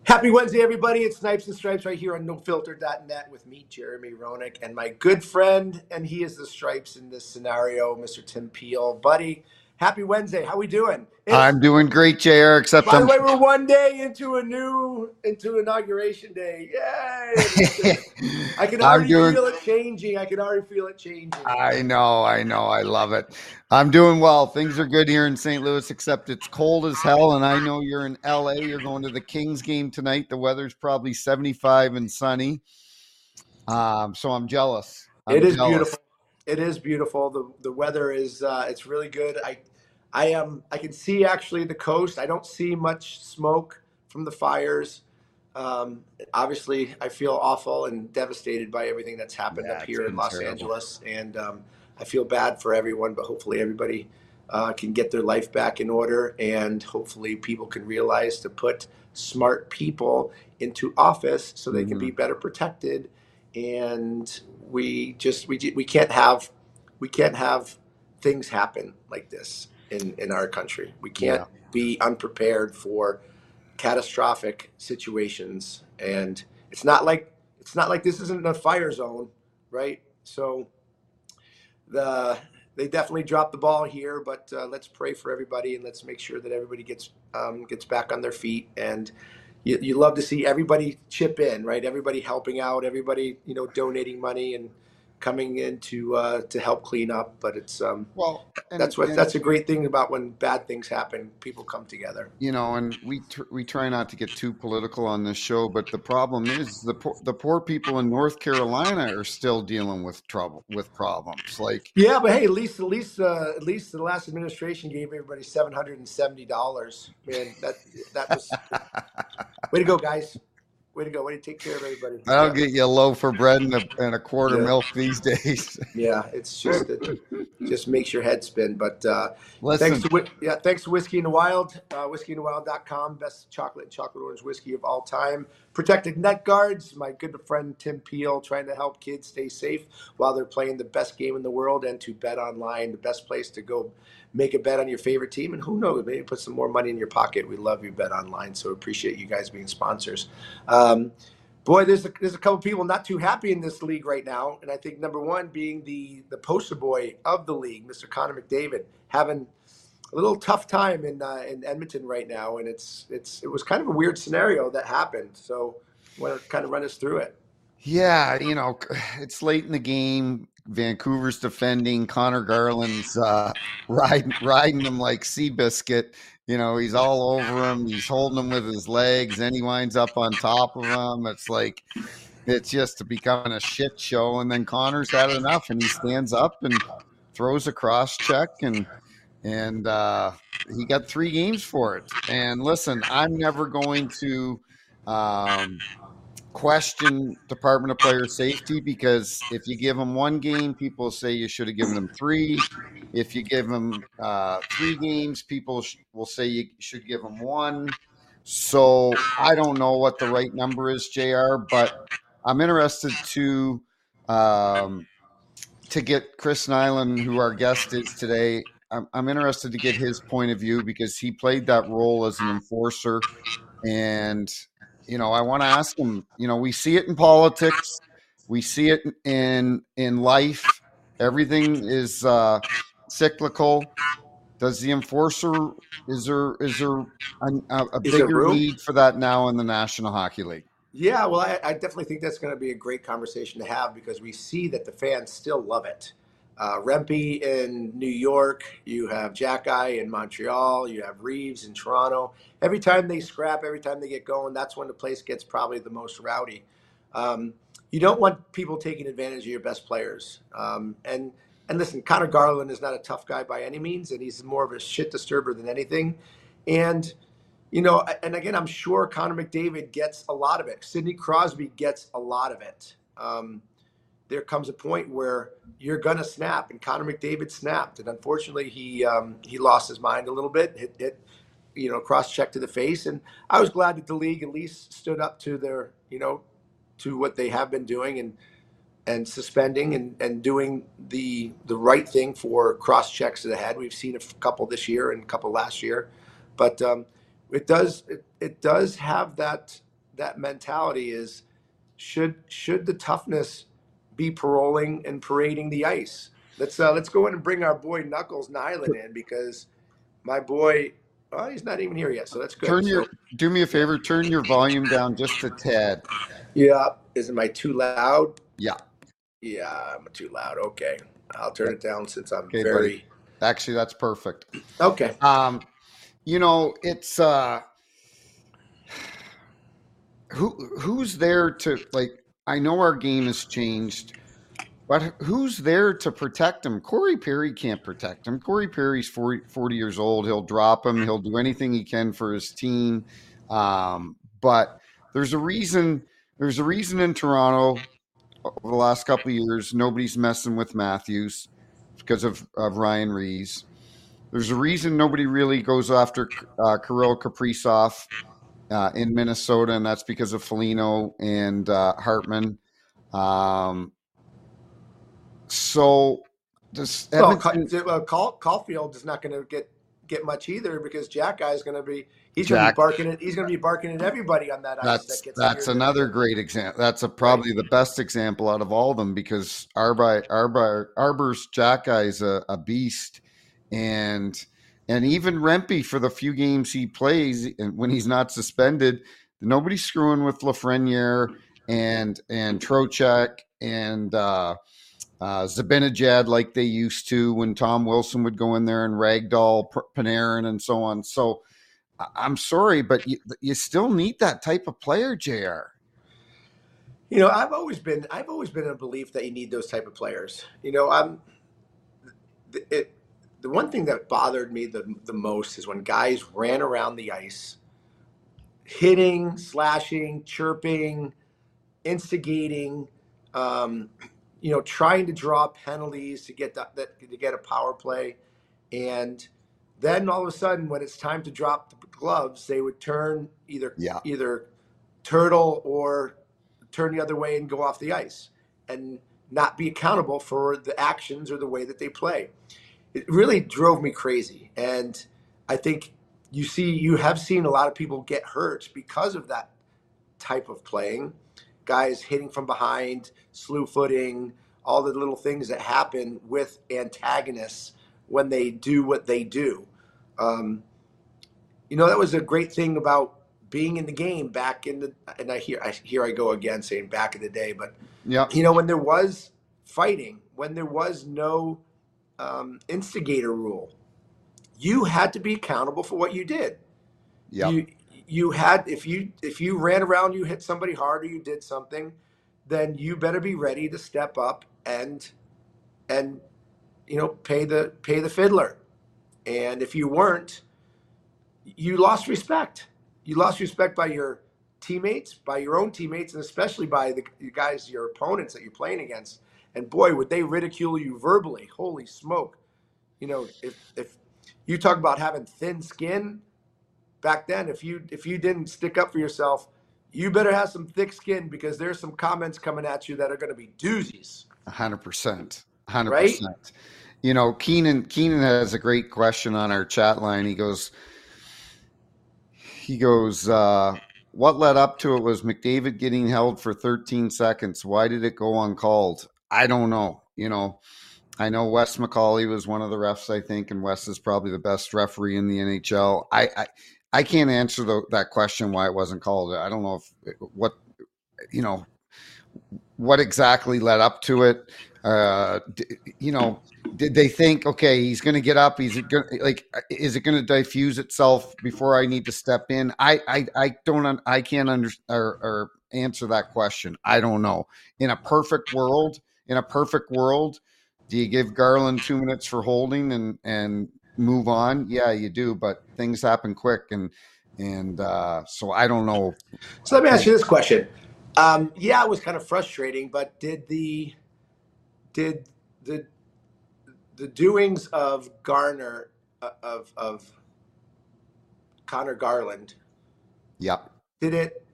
Happy Wednesday, everybody. It's Snipes and Stripes right here on NoFilter.net with me, Jeremy Roenick, and my good friend, and he is the Stripes in this scenario, Mr. Tim Peel. Buddy, happy Wednesday. How we doing? I'm doing great, JR, except By the way, we're one day into inauguration day. Yay! I can already feel it changing. I know. I love it. I'm doing well. Things are good here in St. Louis, except it's cold as hell. And I know you're in LA. You're going to the Kings game tonight. The weather's probably 75 and sunny. So I'm jealous. It is beautiful. It is beautiful. The weather is it's really good. I can see actually the coast. I don't see much smoke from the fires. Obviously, I feel awful and devastated by everything that's happened up here in Los Angeles, and I feel bad for everyone. But hopefully, everybody can get their life back in order, and hopefully, people can realize to put smart people into office so they can be better protected. And we can't have things happen like this in our country. We can't be unprepared for catastrophic situations, and it's not like this isn't a fire zone, right? So they definitely dropped the ball here, but let's pray for everybody and let's make sure that everybody gets back on their feet. And you love to see everybody chip in, right? Everybody helping out, everybody donating money and coming in to help clean up. But it's that's a great thing about when bad things happen. People come together. And we try not to get too political on this show, but the problem is the poor people in North Carolina are still dealing with problems. Like, yeah, but hey, at least the last administration gave everybody $770. Man, that was way to go, guys. Way to go. Way to take care of everybody. That'll get you a loaf of bread and a quart of milk these days. Yeah, it's just makes your head spin. But thanks to Whiskey in the Wild, whiskeyinthewild.com, best chocolate and chocolate orange whiskey of all time. Protected Net Guards, my good friend Tim Peel, trying to help kids stay safe while they're playing the best game in the world, and to bet online, the best place to go make a bet on your favorite team, and who knows, maybe put some more money in your pocket. We love you, Bet Online, so appreciate you guys being sponsors. Boy, there's a couple people not too happy in this league right now, and I think number one being the poster boy of the league, Mr. Connor McDavid, having a little tough time in Edmonton right now, and it was kind of a weird scenario that happened. So, want to kind of run us through it? Yeah, it's late in the game. Vancouver's defending. Connor Garland's riding him like Seabiscuit. He's all over him. He's holding him with his legs. Then he winds up on top of him. It's just becoming a shit show. And then Connor's had enough, and he stands up and throws a cross check, and he got 3 games for it. And listen, I'm never going to question Department of Player Safety, because if you give them 1 game, people say you should have given them 3. If you give them 3 games, people will say you should give them 1. So I don't know what the right number is, JR, but I'm interested to get Chris Nyland, who our guest is today. I'm interested to get his point of view, because he played that role as an enforcer. And I want to ask him, we see it in politics. We see it in life. Everything is cyclical. Does the enforcer, is there a bigger need for that now in the National Hockey League? Yeah, well, I definitely think that's going to be a great conversation to have, because we see that the fans still love it. Rempe in New York, you have Jack-Eye in Montreal, you have Reeves in Toronto. Every time they scrap, every time they get going, that's when the place gets probably the most rowdy. You don't want people taking advantage of your best players. And listen, Connor Garland is not a tough guy by any means, and he's more of a shit disturber than anything. And and again, I'm sure Connor McDavid gets a lot of it. Sidney Crosby gets a lot of it. There comes a point where you're gonna snap, and Connor McDavid snapped, and unfortunately he lost his mind a little bit, hit cross check to the face, and I was glad that the league at least stood up to their to what they have been doing, and suspending and doing the right thing for cross checks to the head. We've seen a couple this year and a couple last year, but it does have that that mentality is should the toughness be paroling and parading the ice? Let's go in and bring our boy Knuckles Nyland in because my boy, oh, he's not even here yet, so that's good. Turn your So Do me a favor, turn your volume down just a tad. yeah, isn't I too loud? Yeah. Yeah, I'm too loud. Okay, I'll turn it down since I'm Okay, buddy. very Actually, that's perfect. okay. It's who's there to, like, I know our game has changed, but who's there to protect him? Corey Perry can't protect him. Corey Perry's 40 years old. He'll drop him. He'll do anything he can for his team. But there's a reason. There's a reason in Toronto over the last couple of years nobody's messing with Matthews because of Ryan Reeves. There's a reason nobody really goes after Kirill Kaprizov in Minnesota, and that's because of Foligno and Hartman. So does Edmonton? Caulfield is not going to get much either because Jack Guy is going to be he's going to be Jack, barking at everybody on that ice that gets that's near another great example. That's probably the best example out of all of them because Arbor's Jack Guy is a beast, and even Rempe for the few games he plays and when he's not suspended, nobody's screwing with Lafreniere and Trocheck and Zibanejad like they used to when Tom Wilson would go in there and ragdoll Panarin and so on. So I'm sorry, but you still need that type of player, JR. You know, I've always been in a belief that you need those type of players. You know, the one thing that bothered me the most is when guys ran around the ice, hitting, slashing, chirping, instigating, trying to draw penalties to get to get a power play, and then all of a sudden, when it's time to drop the gloves, they would turn either turtle or turn the other way and go off the ice and not be accountable for the actions or the way that they play. It really drove me crazy, and I think you have seen a lot of people get hurt because of that type of playing. Guys hitting from behind, slew footing, all the little things that happen with antagonists when they do what they do. That was a great thing about being in the game back in the, and I go again saying back in the day, but when there was fighting, when there was no instigator rule, you had to be accountable for what you did. Yeah. You had if you ran around, you hit somebody hard, or you did something, then you better be ready to step up and pay the fiddler. And if you weren't, you lost respect. You lost respect by your teammates, by your own teammates, and especially by the guys, your opponents that you're playing against. And boy, would they ridicule you verbally. Holy smoke. If you talk about having thin skin, back then, if you didn't stick up for yourself, you better have some thick skin because there's some comments coming at you that are going to be doozies. 100%. Right? Keenan has a great question on our chat line. He goes, what led up to it was McDavid getting held for 13 seconds. Why did it go uncalled? I don't know. I know Wes McCauley was one of the refs, I think, and Wes is probably the best referee in the NHL. I can't answer that question why it wasn't called. I don't know what exactly led up to it. Did they think, okay, he's going to get up? Is it going to diffuse itself before I need to step in? I can't or answer that question. I don't know. In a perfect world, do you give Garland 2 minutes for holding and move on? Yeah, you do, but things happen quick, and so I don't know. So let me ask you this question. It was kind of frustrating, but did the doings of Garner of Connor Garland? Yep. Did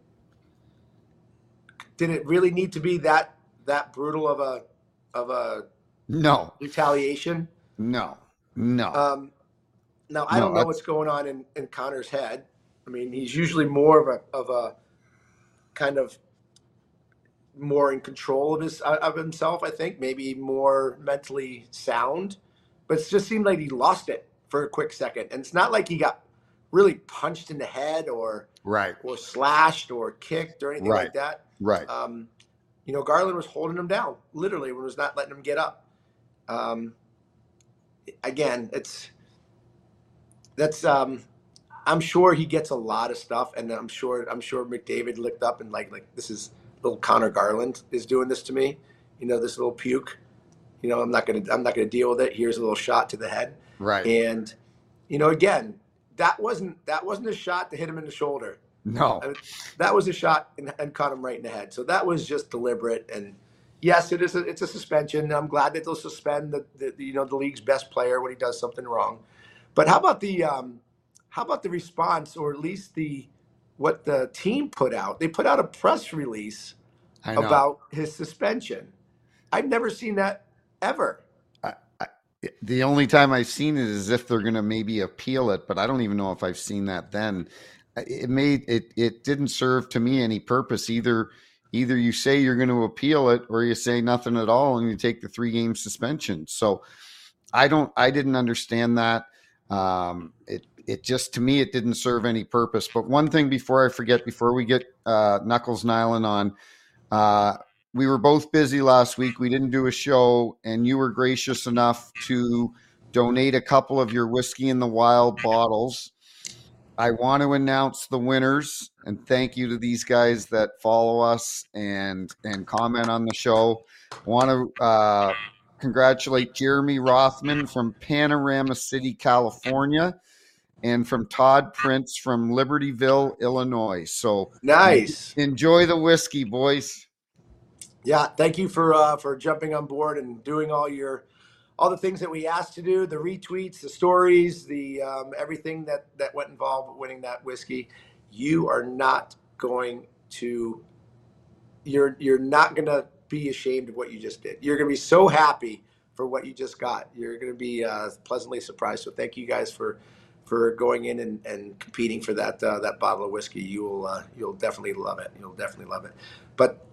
it really need to be that brutal of a no retaliation? No. Now I don't know what's going on in Connor's head. I mean, he's usually more of kind of more in control of himself. I think maybe more mentally sound, but it just seemed like he lost it for a quick second. And it's not like he got really punched in the head or Right. slashed or kicked or anything Right. like that. Right. You know, Garland was holding him down literally when he was not letting him get up. Again, I'm sure he gets a lot of stuff, and I'm sure McDavid looked up and like this is little Connor Garland is doing this to me. You know, this little puke. You know, I'm not gonna deal with it. Here's a little shot to the head. Right. And you know, again, that wasn't a shot to hit him in the shoulder. No. That was a shot and caught him right in the head. So that was just deliberate. And yes, it's a suspension. I'm glad that they'll suspend the league's best player when he does something wrong. But how about the response, or at least what the team put out? They put out a press release about his suspension. I've never seen that ever. The only time I've seen it is if they're going to maybe appeal it, but I don't even know if I've seen that then. It didn't serve to me any purpose. Either you say you're going to appeal it, or you say nothing at all and you take the 3-game suspension. So I didn't understand that. It just, to me, it didn't serve any purpose. But one thing before I forget, before we get Knuckles Nyland on, we were both busy last week. We didn't do a show, and you were gracious enough to donate a couple of your Whiskey in the Wild bottles. I want to announce the winners, and thank you to these guys that follow us and comment on the show. I want to congratulate Jeremy Rothman from Panorama City, California, and from Todd Prince from Libertyville, Illinois. So nice. Enjoy the whiskey, boys. Yeah, thank you for jumping on board and doing all the things that we asked to do, the retweets, the stories, the everything that went involved with winning that whiskey. You're not going to be ashamed of what you just did. You're going to be so happy for what you just got. You're going to be pleasantly surprised. So thank you guys for going in and competing for that bottle of whiskey. You'll definitely love it. You'll definitely love it. But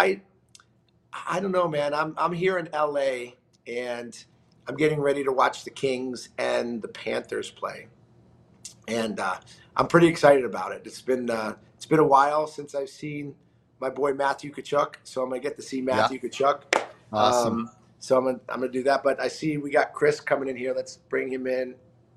I don't know, man. I'm here in LA, and I'm getting ready to watch the Kings and the Panthers play, and I'm pretty excited about it. It's been a while since I've seen my boy Matthew Tkachuk, so I'm gonna get to see Matthew Tkachuk. Awesome. So I'm gonna do that. But I see we got Chris coming in here. Let's bring him in.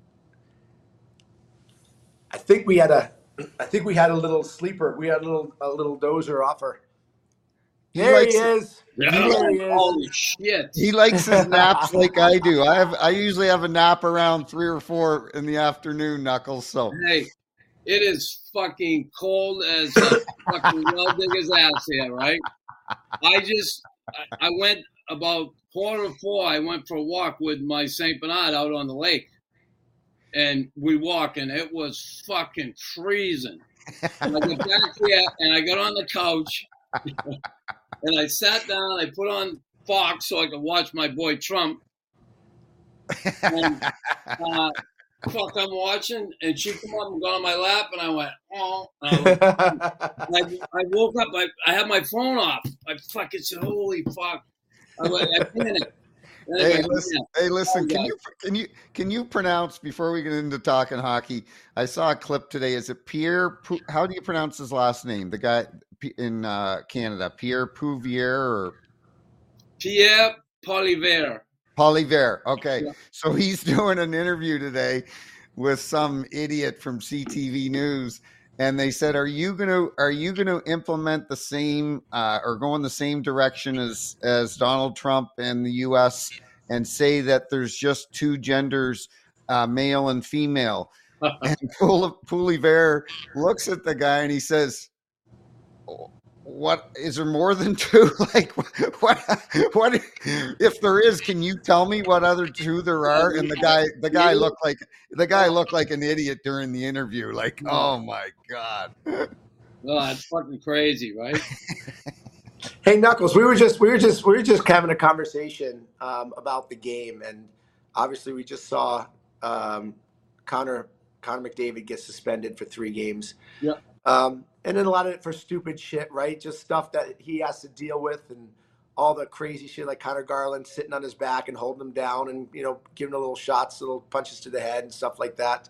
I think we had a little sleeper. We had a little dozer offer. There he is. Holy shit. He likes his naps like I do. I usually have a nap around 3 or 4 in the afternoon, Knuckles. So hey, it is fucking cold as a fucking well digger's ass here, right? I went about 3:45. I went for a walk with my Saint Bernard out on the lake. And we walk, and it was fucking freezing. And I got back here, and I got on the couch, and I sat down. I put on Fox so I could watch my boy Trump. And I'm watching, and she come up and got on my lap, and I went, oh. I woke up. I had my phone off. I fucking said, holy fuck. I panicked. Hey, listen. Can you pronounce, before we get into talking hockey? I saw a clip today. Is it Pierre? How do you pronounce his last name? The guy in Canada, Pierre Pouvier or Pierre Poilievre. Poilievre. Okay, yeah. So he's doing an interview today with some idiot from CTV News, and they said, "Are you gonna implement the same or go in the same direction as Donald Trump and the U.S. and say that there's just 2 genders, male and female?" And Poilievre looks at the guy and he says, "What, is there more than 2? Like, what if there is? Can you tell me what other 2 there are?" And the guy looked like an idiot during the interview. Like, oh my god. Oh, that's fucking crazy, right? Hey, Knuckles, we were just having a conversation about the game, and obviously we just saw Connor McDavid get suspended for 3 games. Yeah. And then a lot of it for stupid shit, right? Just stuff that he has to deal with, and all the crazy shit like Connor Garland sitting on his back and holding him down, and giving a little shots, little punches to the head and stuff like that.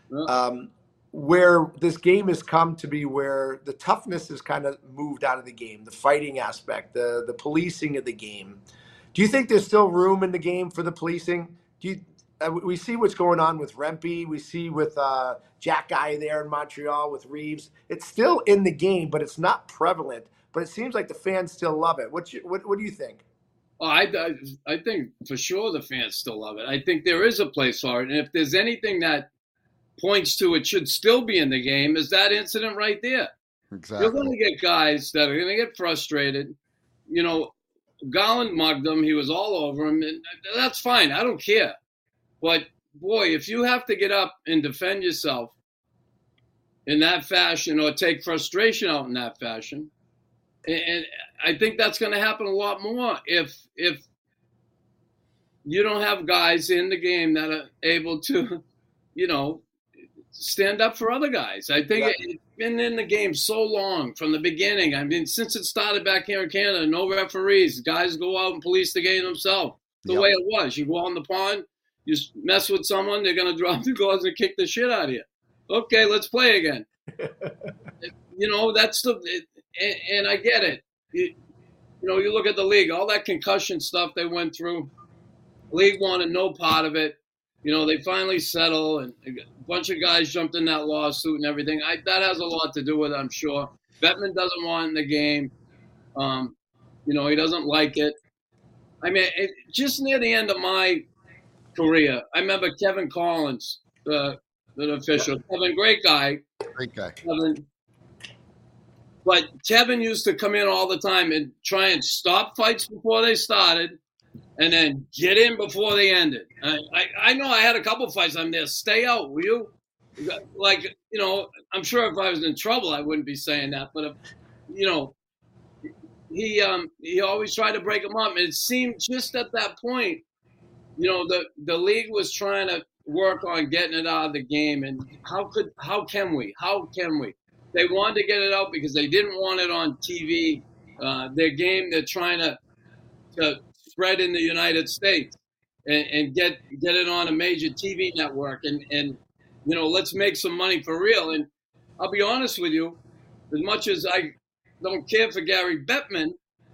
Where this game has come to be, where the toughness has kind of moved out of the game, the fighting aspect, the policing of the game. Do you think there's still room in the game for the policing? We see what's going on with Rempe. We see with Jack Guy there in Montreal with Reeves. It's still in the game, but it's not prevalent. But it seems like the fans still love it. What do you think? Oh, I think for sure the fans still love it. I think there is a place for it. And if there's anything that points to it should still be in the game, is that incident right there. Exactly. You're going to get guys that are going to get frustrated. Garland mugged him. He was all over him. And that's fine. I don't care. But, boy, if you have to get up and defend yourself in that fashion or take frustration out in that fashion, and I think that's going to happen a lot more if you don't have guys in the game that are able to, stand up for other guys. I think it's been in the game so long from the beginning. I mean, since it started back here in Canada, no referees. Guys go out and police the game themselves. The way it was. You go out in the pond, you mess with someone, they're going to drop the gloves and kick the shit out of you. Okay, let's play again. That's and I get it. You look at the league, all that concussion stuff they went through. League wanted no part of it. They finally settle, and a bunch of guys jumped in that lawsuit and everything. That has a lot to do with it, I'm sure. Bettman doesn't want it in the game. He doesn't like it. I mean, just near the end of my career, I remember Kevin Collins, the official. Kevin, great guy. Great guy. Kevin. But Kevin used to come in all the time and try and stop fights before they started, and then get in before they ended. I know I had a couple fights. I'm there. Stay out, will you? I'm sure if I was in trouble, I wouldn't be saying that. But he always tried to break them up. And it seemed just at that point, the league was trying to work on getting it out of the game. And how can we? They wanted to get it out because they didn't want it on TV. Their game, they're trying to spread in the United States and get it on a major TV network and let's make some money for real. And I'll be honest with you, as much as I don't care for Gary Bettman,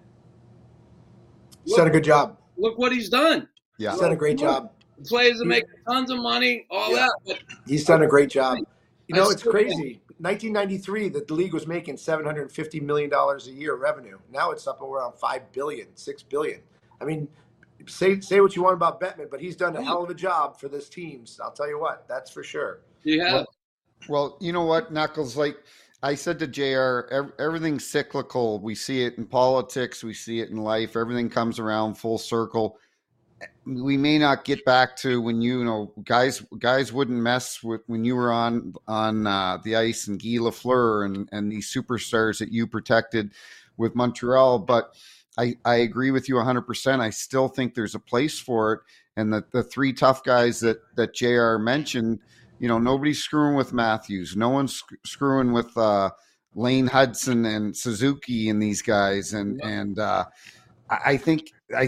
he's done a good job. Look what he's done. Yeah, he's done a great job. Players are making tons of money, that. But he's done a great job. It's crazy. 1993, the league was making $750 million a year revenue. Now it's up around $5 billion, $6 billion. I mean, say what you want about Bettman, but he's done a hell of a job for this team. I'll tell you what, that's for sure. Yeah. Well, you know what, Knuckles? Like I said to JR, everything's cyclical. We see it in politics. We see it in life. Everything comes around full circle. We may not get back to when guys wouldn't mess with when you were on the ice and Guy Lafleur and these superstars that you protected with Montreal. But I agree with you 100%. I still think there's a place for it. And the three tough guys that JR mentioned, nobody's screwing with Matthews. No one's screwing with Lane Hudson and Suzuki and these guys. And I think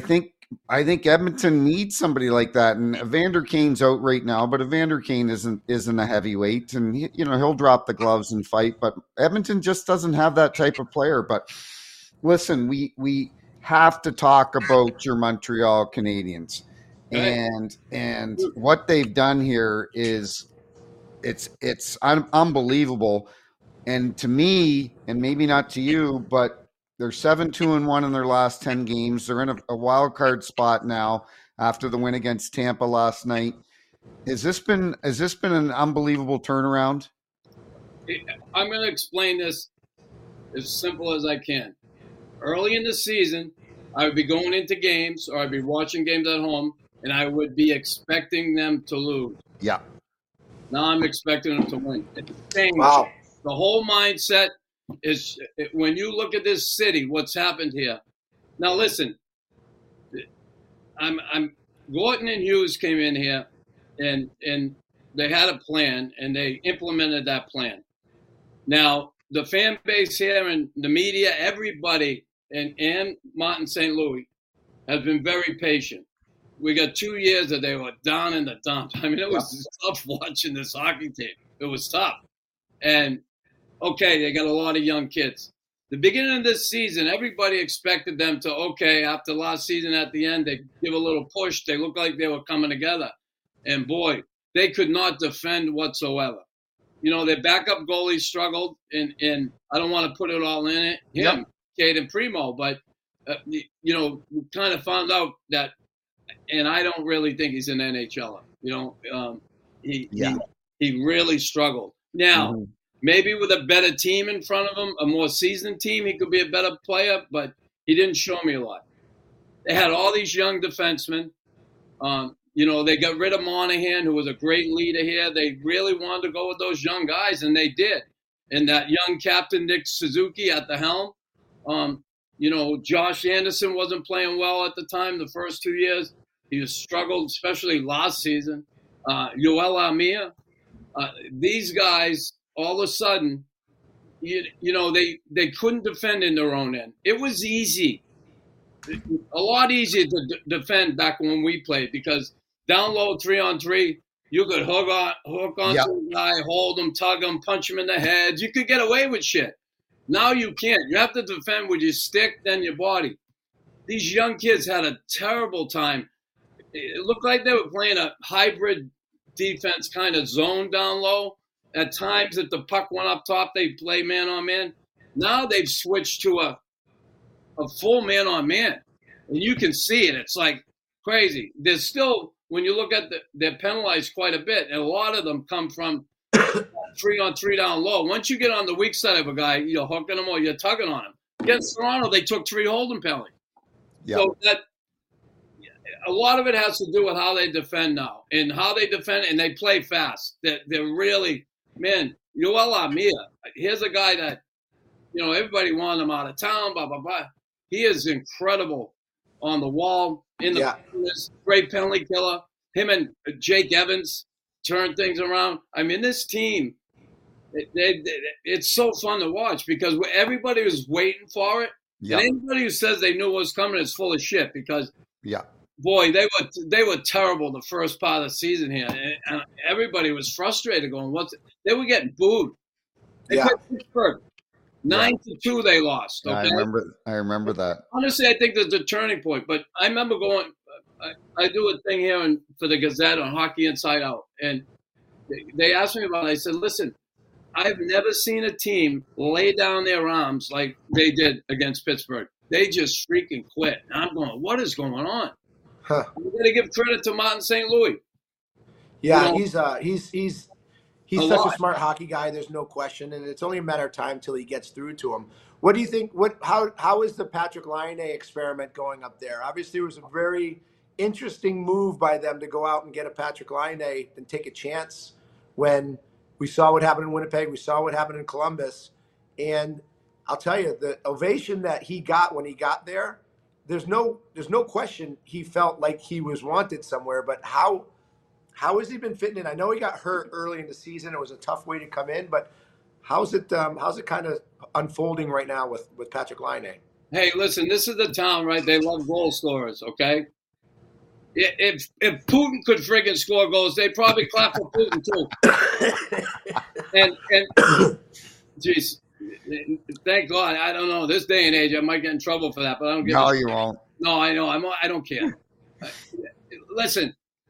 Edmonton needs somebody like that. And Evander Kane's out right now, but Evander Kane isn't a heavyweight, and he'll drop the gloves and fight. But Edmonton just doesn't have that type of player. But listen, we have to talk about your Montreal Canadiens, and what they've done here is it's unbelievable. And to me, and maybe not to you, but they're 7-2-1 in their last 10 games. They're in a wild card spot now after the win against Tampa last night. Has this been an unbelievable turnaround? I'm going to explain this as simple as I can. Early in the season, I would be going into games or I'd be watching games at home, and I would be expecting them to lose. Yeah. Now I'm expecting them to win. It's changed. Wow. The whole mindset is when you look at this city, what's happened here. Now listen, I'm Gorton and Hughes came in here and they had a plan and they implemented that plan. Now the fan base here and the media, everybody, and Martin St. Louis has been very patient. We got 2 years that they were down in the dumps. I mean, it was tough watching this hockey team. It was tough. And, okay, they got a lot of young kids. The beginning of this season, everybody expected them to, after last season at the end, they give a little push. They looked like they were coming together. And, boy, they could not defend whatsoever. Their backup goalie struggled, and I don't want to put it all in him, Caden Primo, but, we kind of found out that, and I don't really think he's an NHLer. He really struggled. Now, maybe with a better team in front of him, a more seasoned team, he could be a better player, but he didn't show me a lot. They had all these young defensemen. They got rid of Monahan, who was a great leader here. They really wanted to go with those young guys, and they did. And that young captain, Nick Suzuki, at the helm. Josh Anderson wasn't playing well at the time the first 2 years. He was struggled, especially last season. Yoel Armia. These guys, all of a sudden, they couldn't defend in their own end. It was easy. A lot easier to defend back when we played because down low 3-on-3, you could hook onto the guy, hold him, tug him, punch him in the head. You could get away with shit. Now you can't. You have to defend with your stick, then your body. These young kids had a terrible time. It looked like they were playing a hybrid defense kind of zone down low. At times, if the puck went up top, they play man-on-man. Now they've switched to a full man-on-man. And you can see it. It's like crazy. There's still, when you look at they're penalized quite a bit, and a lot of them come from 3-on-3 down low. Once you get on the weak side of a guy, you're hooking him or you're tugging on him. Against Toronto, they took 3 holding penalties. Yep. So a lot of it has to do with how they defend now and how they defend, and they play fast. They're really, man, Yoel Armia, here's a guy that, everybody wanted him out of town, blah, blah, blah. He is incredible on the wall, in the great penalty killer. Him and Jake Evans turn things around. I mean, this team, it's so fun to watch because everybody was waiting for it. Yep. And anybody who says they knew what was coming is full of shit because, boy, they were terrible the first part of the season here. And everybody was frustrated going, they were getting booed. They played Pittsburgh. 9-2 they lost. Okay? I remember that. Honestly, I think there's a turning point. But I remember going, I do a thing here for the Gazette on Hockey Inside Out. And they asked me about it. I said, listen, I've never seen a team lay down their arms like they did against Pittsburgh. They just freaking quit. And I'm going, what is going on? Huh. You got to give credit to Martin St. Louis. Yeah, he's such a smart hockey guy. There's no question, and it's only a matter of time till he gets through to him. What do you think? How is the Patrik Laine experiment going up there? Obviously, it was a very interesting move by them to go out and get a Patrik Laine and take a chance when we saw what happened in Winnipeg. We saw what happened in Columbus. And I'll tell you, the ovation that he got when he got there, there's no question he felt like he was wanted somewhere. But how has he been fitting in? I know he got hurt early in the season. It was a tough way to come in. But how's it kind of unfolding right now with Patrik Laine? Hey, listen, this is the town, right? They love goal scorers, okay? If Putin could friggin' score goals, they'd probably clap for Putin too. and geez, thank God. I don't know. This day and age, I might get in trouble for that, but I don't give. No, you won't. No, I know. I don't care. Listen,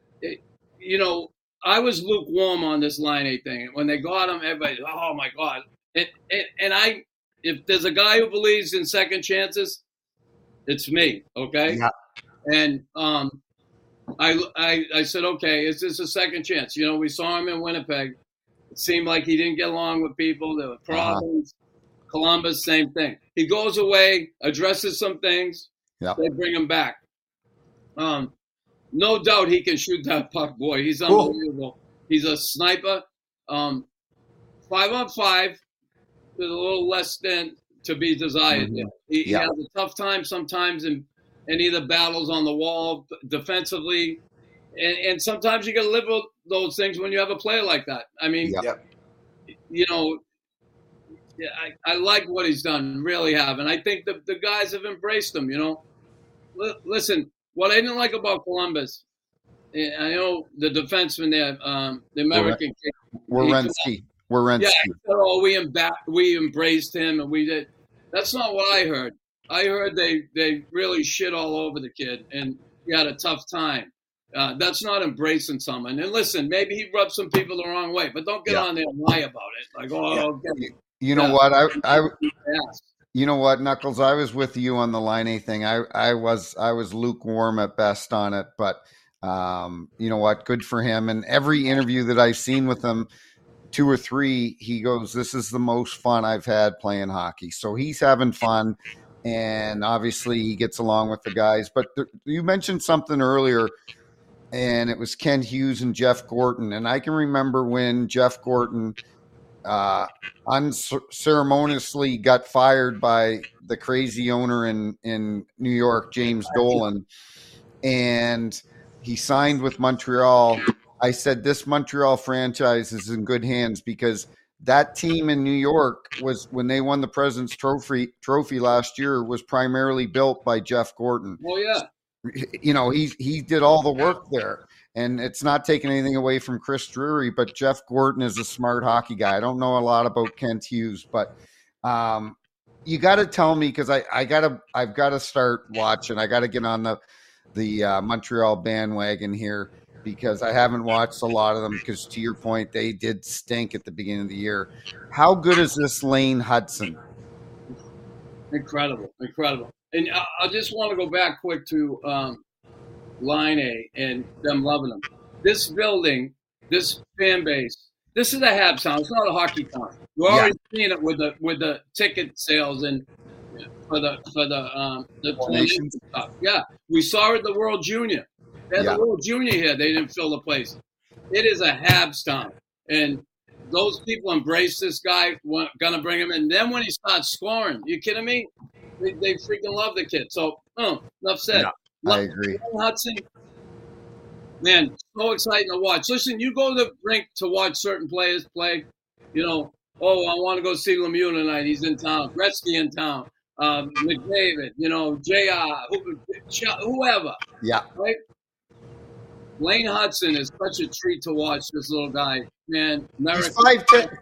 I was lukewarm on this Laine thing. When they got him, everybody, oh my God. If there's a guy who believes in second chances, it's me. Okay. Yeah. And I said, okay, is this a second chance? We saw him in Winnipeg. It seemed like he didn't get along with people. There were problems. Columbus, same thing. He goes away, addresses some things. Yep. They bring him back. No doubt he can shoot that puck, boy. He's unbelievable. Cool. He's a sniper. 5-on-5 with a little less than to be desired. Mm-hmm. He has a tough time sometimes in either battles on the wall defensively. And sometimes you got to live with those things when you have a player like that. I mean, Yeah, I like what he's done, really have, and I think the guys have embraced him. Listen, what I didn't like about Columbus, I know the defenseman there, the American kid, Werenski. yeah, he said, oh, we embraced him and we did. That's not what I heard. I heard they really shit all over the kid and he had a tough time. That's not embracing someone. And listen, maybe he rubbed some people the wrong way, but don't get on there and lie about it. Like, okay. You know what? You know what, Knuckles? I was with you on the Line thing. I was lukewarm at best on it, but you know what? Good for him. And every interview that I've seen with him, 2 or 3, he goes, "This is the most fun I've had playing hockey." So he's having fun, and obviously he gets along with the guys. But you mentioned something earlier, and it was Kent Hughes and Jeff Gorton. And I can remember when Jeff Gorton unceremoniously got fired by the crazy owner in New York, James Dolan, and he signed with Montreal. I said, this Montreal franchise is in good hands, because that team in New York was, when they won the President's Trophy last year, was primarily built by Jeff Gorton. Oh yeah. You know, he did all the work there. And it's not taking anything away from Chris Drury, but Jeff Gorton is a smart hockey guy. I don't know a lot about Kent Hughes, but you got to tell me, because I've got to start watching. I got to get on the Montreal bandwagon here, because I haven't watched a lot of them, because to your point, they did stink at the beginning of the year. How good is this Lane Hudson? Incredible. And I just want to go back quick to Line A and them loving them. This building, this fan base, this is a Habs town. It's not a hockey town. We're already seeing it with the ticket sales and for the stuff. Yeah, we saw it at the World Junior. They had the World Junior here. They didn't fill the place. It is a Habs town, and those people embrace this guy. Gonna bring him in. Then when he starts scoring, you kidding me? They freaking love the kid. So, enough said. Yeah, I agree. Hudson, man, so exciting to watch. Listen, you go to the rink to watch certain players play. You know, I want to go see Lemieux tonight. He's in town. Gretzky in town. McDavid. You know, JR. Whoever. Yeah. Right. Lane Hudson is such a treat to watch. This little guy, man. He's 5'10",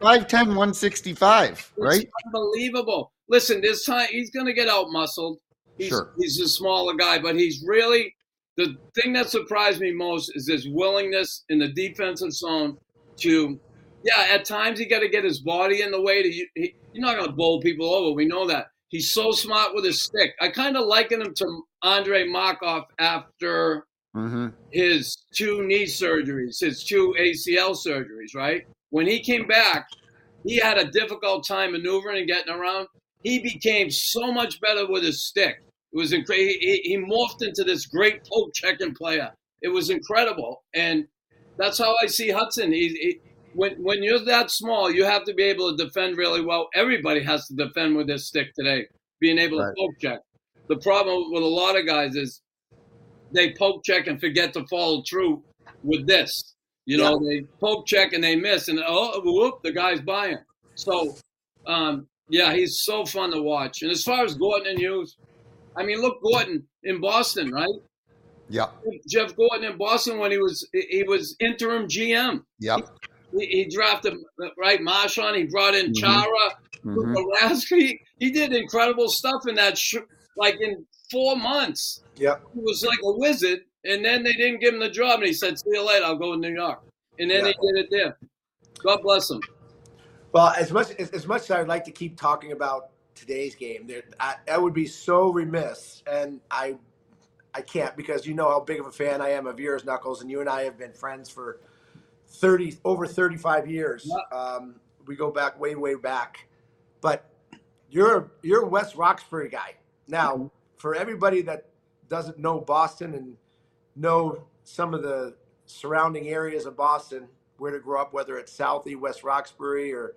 165, right? It's unbelievable. Listen, this time he's going to get out muscled. He's a smaller guy, but he's really, the thing that surprised me most is his willingness in the defensive zone to, at times he got to get his body in the way. You're not going to bowl people over. We know that. He's so smart with his stick. I kind of liken him to Andrei Markov after his 2 knee surgeries, his 2 ACL surgeries, right? When he came back, he had a difficult time maneuvering and getting around. He became so much better with his stick. It was incredible. He morphed into this great poke-checking player. It was incredible. And that's how I see Hudson. When you're that small, you have to be able to defend really well. Everybody has to defend with their stick today, being able to poke-check. The problem with a lot of guys is they poke-check and forget to follow through with this. You know, they poke-check and they miss, and the guy's buying. So, he's so fun to watch. And as far as Gorton and Hughes, I mean, look, Gorton in Boston, right? Yeah. Jeff Gorton in Boston when he was interim GM. Yeah. He drafted Marchand. He brought in Chara, Rask. He did incredible stuff in that, in 4 months. Yeah. He was like a wizard, and then they didn't give him the job, and he said, "See you later. I'll go to New York." And then they did it there. God bless him. Well, as much as I'd like to keep talking about today's game, I would be so remiss, and I can't, because you know how big of a fan I am of yours, Knuckles, and you and I have been friends for over 35 years. Yeah. We go back way back, but you're a West Roxbury guy. Now, for everybody that doesn't know Boston and know some of the surrounding areas of Boston, where to grow up, whether it's Southie, West Roxbury, or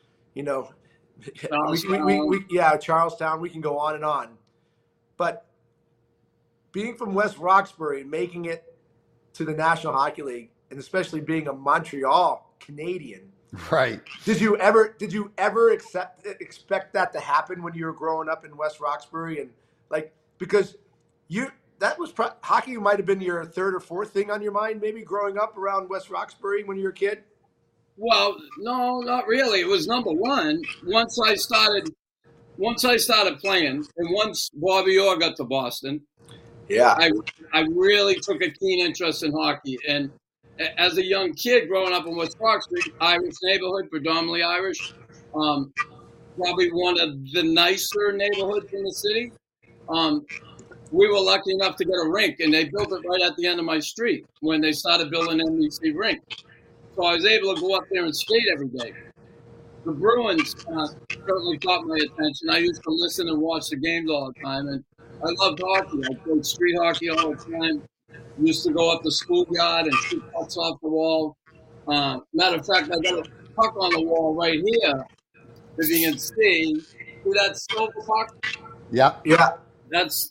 Charlestown. We can go on and on. But being from West Roxbury, making it to the National Hockey League, and especially being a Montreal Canadian, Right. Did you ever expect that to happen when you were growing up in West Roxbury? And like, because that was hockey might have been your third or fourth thing on your mind, maybe growing up around West Roxbury when you were a kid? Well, no, not really. It was number one. Once I started playing, and once Bobby Orr got to Boston, Yeah. I really took a keen interest in hockey. And as a young kid growing up in West Roxbury, Irish neighborhood, predominantly Irish, probably one of the nicer neighborhoods in the city. We were lucky enough to get a rink, and they built it right at the end of my street when they started building NBC rink. So I was able to go up there and skate every day. The Bruins certainly caught my attention. I used to listen and watch the games all the time, and I loved hockey. I played street hockey all the time. Used to go up the schoolyard and shoot pucks off the wall. Matter of fact, I got a puck on the wall right here, if you can see. See that silver puck? Yeah. Yeah. That's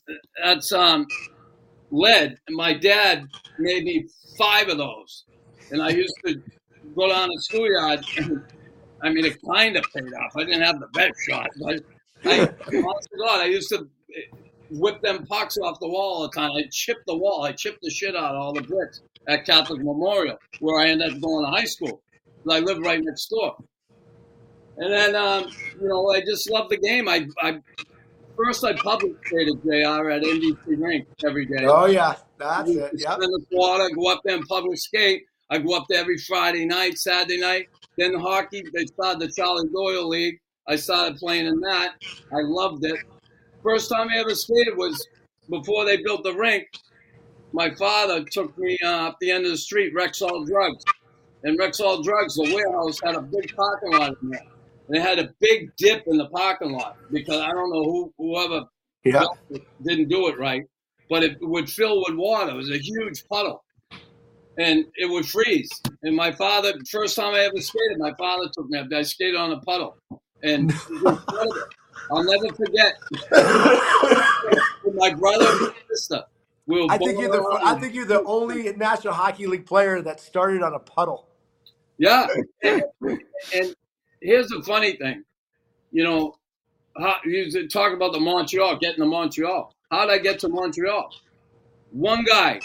lead. And my dad made me 5 of those. And I used to go down the schoolyard. I mean, it kind of paid off. I didn't have the best shot, but honest to God, I used to whip them pucks off the wall all the time. I chipped the wall. I chipped the shit out of all the bricks at Catholic Memorial, where I ended up going to high school. I lived right next door. And then, I just loved the game. First I public skated, JR, at NBC rink every day. Oh, yeah. That's it. Yeah. In the water, go up there and public skate. I go up there every Friday night, Saturday night. Then hockey, they started the Charlie Doyle League. I started playing in that. I loved it. First time I ever skated was before they built the rink. My father took me up the end of the street, Rexall Drugs. And Rexall Drugs, the warehouse, had a big parking lot in there. And it had a big dip in the parking lot because I don't know whoever didn't do it right, but it would fill with water. It was a huge puddle. And it would freeze. And my father, first time I ever skated, my father took me up. I skated on a puddle. And it was incredible. I'll never forget. My brother and sister. I think you're the only National Hockey League player that started on a puddle. Yeah. And here's the funny thing. You talk about getting to Montreal. How did I get to Montreal? One guy,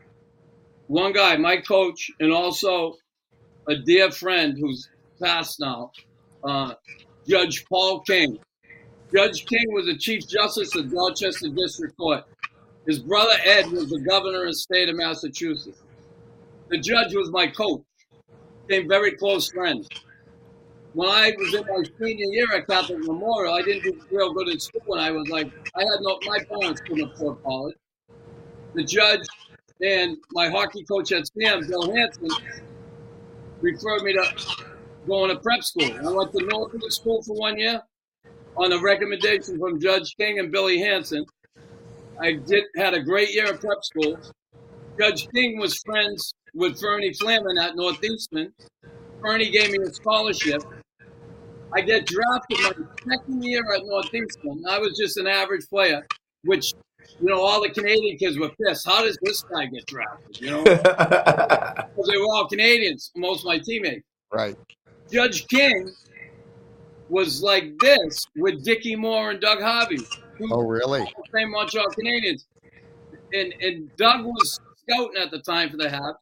my coach, and also a dear friend who's passed now, Judge Paul King. Judge King was the Chief Justice of Dorchester District Court. His brother Ed was the governor of the state of Massachusetts. The judge was my coach. Became very close friends. When I was in my senior year at Catholic Memorial, I didn't do real good in school, and I was like, my parents couldn't afford college. The judge and my hockey coach at SAM, Bill Hanson, referred me to going to prep school. I went to Northwood School for 1 year on a recommendation from Judge King and Billy Hanson. I had a great year at prep school. Judge King was friends with Fernie Flaman at Northeastern. Fernie gave me a scholarship. I get drafted my second year at Northeastern. I was just an average player, which, all the Canadian kids were pissed. How does this guy get drafted, Because they were all Canadians, most of my teammates. Right. Judge King was like this with Dickie Moore and Doug Harvey. Oh, really? The same Montreal Canadiens. And Doug was scouting at the time for the Habs.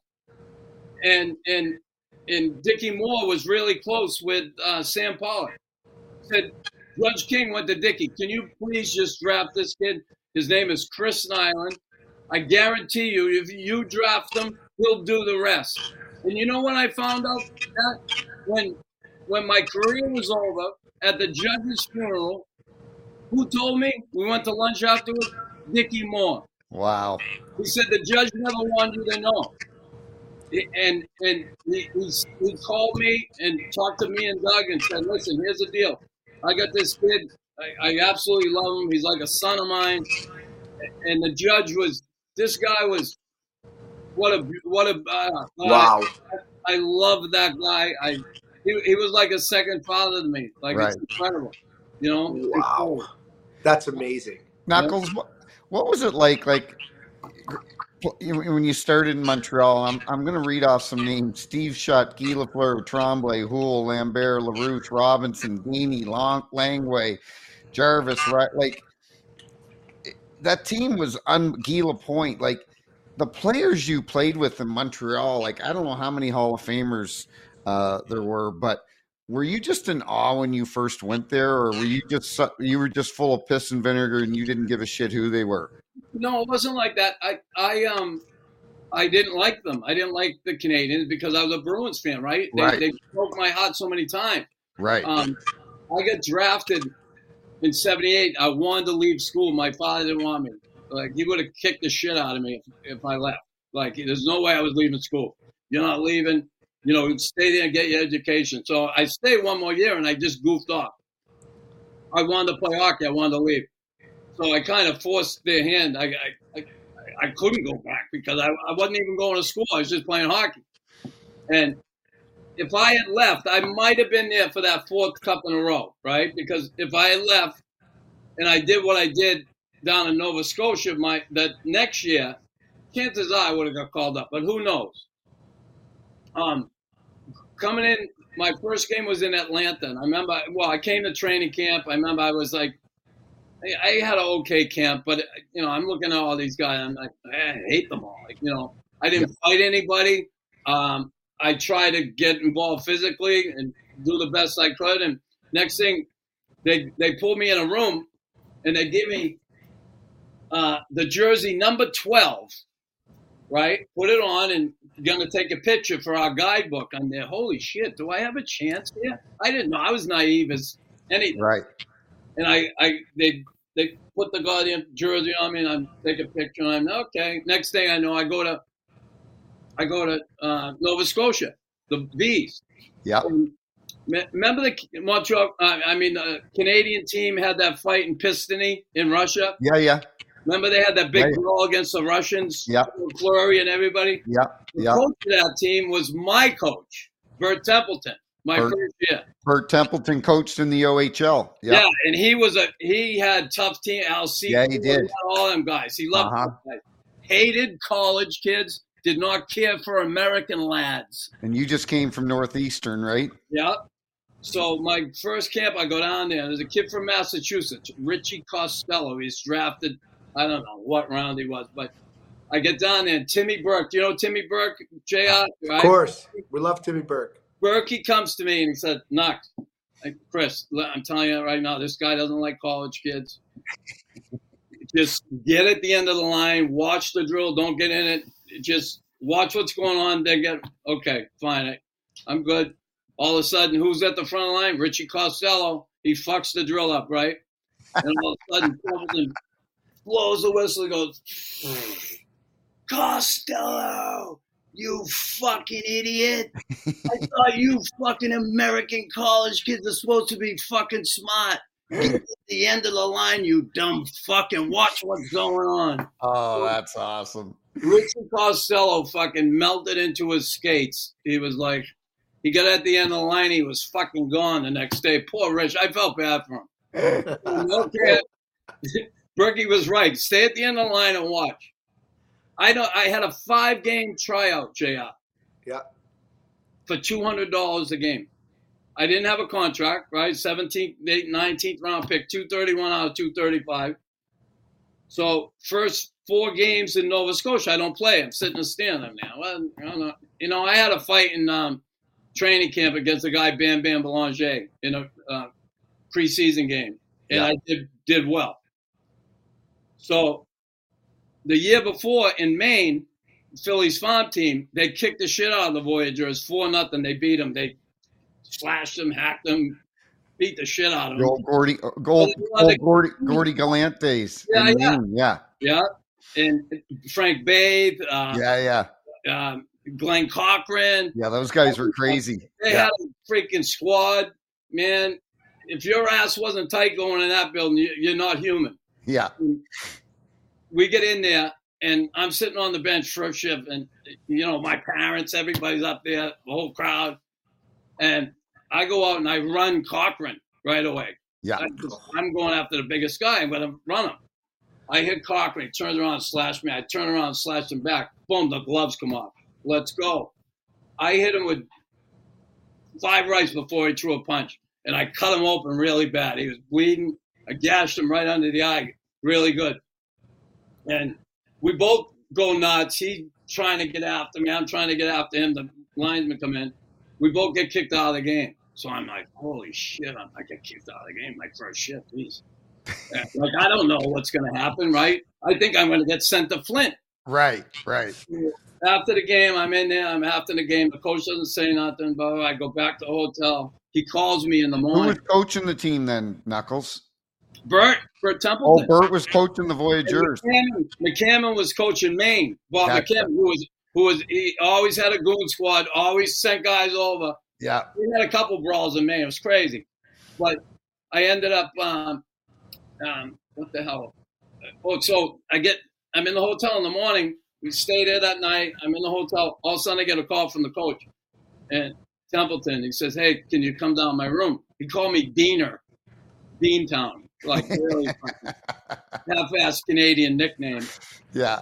And Dickie Moore was really close with Sam Pollock. Said, Judge King went to Dickie, can you please just draft this kid? His name is Chris Nyland. I guarantee you, if you draft him, he'll do the rest. And you know when I found out that? When my career was over, at the judge's funeral, who told me? We went to lunch afterwards. Dickie Moore. Wow. He said the judge never wanted you to know. And he called me and talked to me and Doug and said, listen, here's the deal. I got this kid. I absolutely love him. He's like a son of mine. And the judge this guy was, wow. I love that guy. He was like a second father to me. Like, right. It's incredible. Wow. That's amazing. Knuckles, what was it like when you started in Montreal, I'm going to read off some names: Steve Shutt, Guy Lafleur, Tremblay, Houle, Lambert, LaRouche, Robinson, Gainey, Langway, Jarvis, right? Like that team was Guy Lapointe. Like the players you played with in Montreal, like I don't know how many Hall of Famers there were, but were you just in awe when you first went there, or were you were just full of piss and vinegar and you didn't give a shit who they were? No, it wasn't like that. I didn't like them. I didn't like the Canadians because I was a Bruins fan, right? They broke my heart so many times. Right. I got drafted in '78. I wanted to leave school. My father didn't want me. Like, he would have kicked the shit out of me if I left. Like, there's no way I was leaving school. You're not leaving. Stay there and get your education. So I stayed one more year, and I just goofed off. I wanted to play hockey. I wanted to leave. So I kind of forced their hand. I couldn't go back because I wasn't even going to school. I was just playing hockey. And if I had left, I might have been there for that fourth cup in a row, right? Because if I had left and I did what I did down in Nova Scotia that next year, chances are I would have got called up. But who knows? Coming in, my first game was in Atlanta. And I remember, I came to training camp. I remember I was like, I had an okay camp, but I'm looking at all these guys. I'm like, I hate them all. Like, I didn't fight anybody. I tried to get involved physically and do the best I could. And next thing, they pulled me in a room and they give me the jersey number 12, right? Put it on and going to take a picture for our guidebook. I'm there. Holy shit! Do I have a chance here? I didn't know. I was naive as anything. Right. And they put the goddamn jersey on me, and I take a picture, and I'm okay. Next thing I know, I go to Nova Scotia, the Bees. Yeah. Remember the Montreal? The Canadian team had that fight in Pistony in Russia. Yeah. Remember they had that big brawl against the Russians. Yeah. Fleury and everybody. Yeah. The coach of that team was my coach, Bert Templeton. First year. Bert Templeton coached in the OHL. Yep. Yeah, and he had tough team. Al-C. Yeah, he did. All them guys. He loved them guys. Hated college kids. Did not care for American lads. And you just came from Northeastern, right? Yeah. So my first camp, I go down there. There's a kid from Massachusetts, Richie Costello. He's drafted, I don't know what round he was, but I get down there. And Timmy Burke. Do you know Timmy Burke, JR? Right? Of course. We love Timmy Burke. Berkey comes to me and he said, Knox, Chris, I'm telling you right now, this guy doesn't like college kids. Just get at the end of the line, watch the drill, don't get in it. Just watch what's going on. Okay, fine. I'm good. All of a sudden, who's at the front of the line? Richie Costello. He fucks the drill up, right? And all of a sudden, Templeton blows the whistle and goes, Costello! You fucking idiot. I thought you fucking American college kids are supposed to be fucking smart. Get to the end of the line, you dumb fucking. Watch what's going on. Oh, that's awesome. Richie Costello fucking melted into his skates. He was like, he got at the end of the line, he was fucking gone the next day. Poor Rich. I felt bad for him. Okay. Berkey was right. Stay at the end of the line and watch. I had a 5-game tryout, JR. Yeah. For $200 a game. I didn't have a contract, right? 17th, 19th round pick, 231 out of 235. So first 4 games in Nova Scotia, I don't play. I'm sitting in the stand there now. Well, I had a fight in training camp against a guy, Bam Bam Belanger, in a preseason game, and I did well. So the year before in Maine, Phillies farm team, they kicked the shit out of the Voyageurs 4-0. They beat them. They slashed them, hacked them, beat the shit out of them. Gordy Galantes. Yeah. And Frank Bathe. Glenn Cochran. Yeah, those guys were crazy. They had a freaking squad, man. If your ass wasn't tight going in that building, you're not human. Yeah. We get in there, and I'm sitting on the bench first shift, and, my parents, everybody's up there, the whole crowd. And I go out and I run Cochran right away. Yeah. I'm going after the biggest guy. I'm going to run him. I hit Cochran. He turns around and slashed me. I turn around and slash him back. Boom, the gloves come off. Let's go. I hit him with 5 rights before he threw a punch, and I cut him open really bad. He was bleeding. I gashed him right under the eye, really good. And we both go nuts. He trying to get after me. I'm trying to get after him. The linesmen come in. We both get kicked out of the game. So I'm like, holy shit, I get kicked out of the game my first shift. Jeez. Like, I don't know what's going to happen, right? I think I'm going to get sent to Flint. Right. After the game, I'm in there. I'm after the game. The coach doesn't say nothing, but I go back to the hotel. He calls me in the Who morning. was coaching the team then, Knuckles? Bert Templeton. Oh, Bert was coaching the Voyageurs. McCammon was coaching Maine. Bob Gotcha. McCammon, he always had a goon squad, always sent guys over. Yeah. We had a couple brawls in Maine. It was crazy. But I ended up, what the hell? Oh, so I'm in the hotel in the morning. We stay there that night. I'm in the hotel. All of a sudden, I get a call from the coach. And Templeton, he says, hey, can you come down my room? He called me Deaner, Deantown. Like, really half-ass Canadian nickname. Yeah.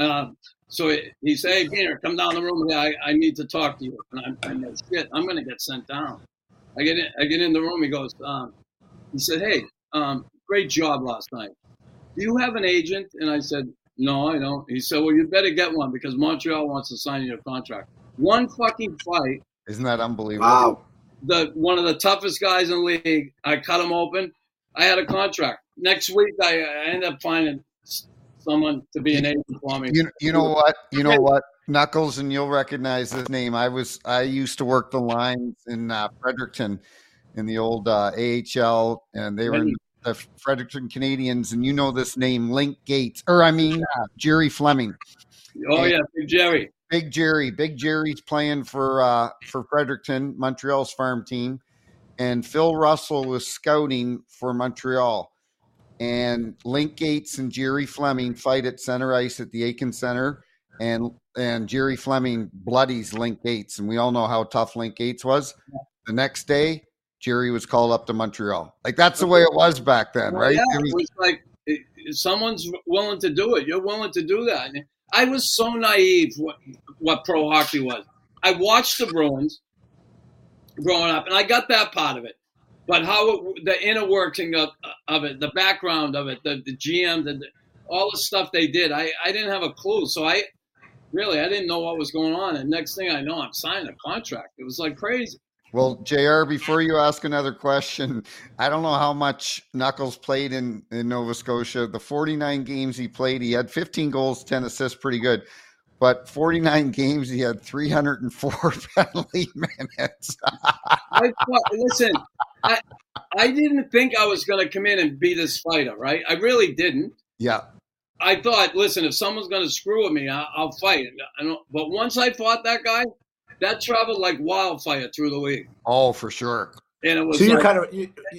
So he said, hey, Deaner, come down the room. I need to talk to you. And I'm like, shit, I'm going to get sent down. I get in the room. He goes, he said, hey, great job last night. Do you have an agent? And I said, no, I don't. He said, well, you better get one because Montreal wants to sign you a contract. One fucking fight. Isn't that unbelievable? Wow. One of the toughest guys in the league. I cut him open. I had a contract. Next week, I ended up finding someone to be an agent for me. You know what, Knuckles, and you'll recognize this name. I used to work the lines in Fredericton in the old AHL, and they were in the Fredericton Canadians, and you know this name, Link Gates, Jerry Fleming. Oh, yeah, Big Jerry. Big Jerry's playing for Fredericton, Montreal's farm team, and Phil Russell was scouting for Montreal. And Link Gates and Jerry Fleming fight at center ice at the Aiken Center, and Jerry Fleming bloodies Link Gates, and we all know how tough Link Gates was. The next day, Jerry was called up to Montreal. Like, that's the way it was back then, right? Yeah, it was like, if someone's willing to do it, you're willing to do that. And I was so naive what pro hockey was. I watched the Bruins growing up, and I got that part of it. But the inner working of it, the background of it, the GM, all the stuff they did, I didn't have a clue. So I didn't know what was going on. And next thing I know, I'm signing a contract. It was like crazy. Well, JR, before you ask another question, I don't know how much Knuckles played in Nova Scotia. The 49 games he played, he had 15 goals, 10 assists, pretty good. But 49 games, he had 304 penalty minutes. Listen, I didn't think I was going to come in and be this fighter, right? I really didn't. Yeah. I thought, listen, if someone's going to screw with me, I'll fight. But once I fought that guy, that traveled like wildfire through the league. Oh, for sure. And it was so like,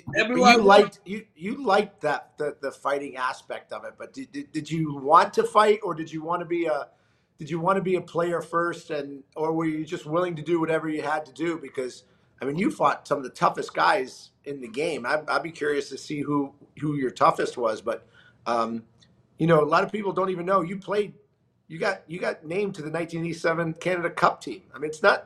you liked that the fighting aspect of it, but did you want to fight, or did you want to be a player first, or were you just willing to do whatever you had to do? Because I mean, you fought some of the toughest guys in the game. I'd be curious to see who your toughest was, but a lot of people don't even know you played. You got named to the 1987 Canada Cup team. I mean, it's not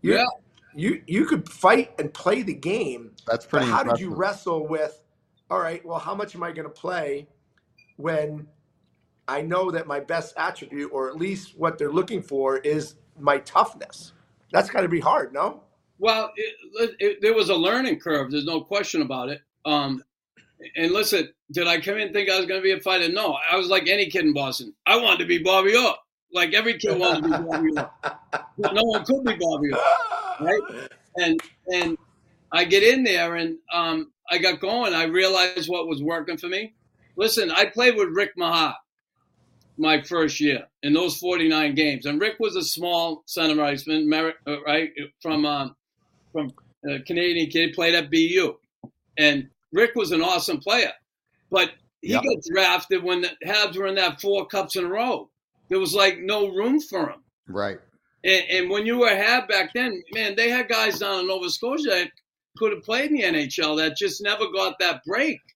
you could fight and play the game. That's pretty. But how impressive. did you wrestle with? All right, well, how much am I going to play when I know that my best attribute, or at least what they're looking for, is my toughness? That's got to be hard, no? Well, there was a learning curve. There's no question about it. And listen, did I come in and think I was going to be a fighter? No, I was like any kid in Boston. I wanted to be Bobby Orr. Like every kid wanted to be Bobby Orr. But no one could be Bobby Orr, right? And I get in there, and I got going. I realized what was working for me. Listen, I played with Rick Mahat my first year in those 49 games. And Rick was a small center iceman, right, from Canadian kid, played at BU. And Rick was an awesome player, but he got drafted when the Habs were in that 4 cups in a row. There was like no room for him. Right. And when you were Hab back then, man, they had guys down in Nova Scotia that could have played in the NHL that just never got that break.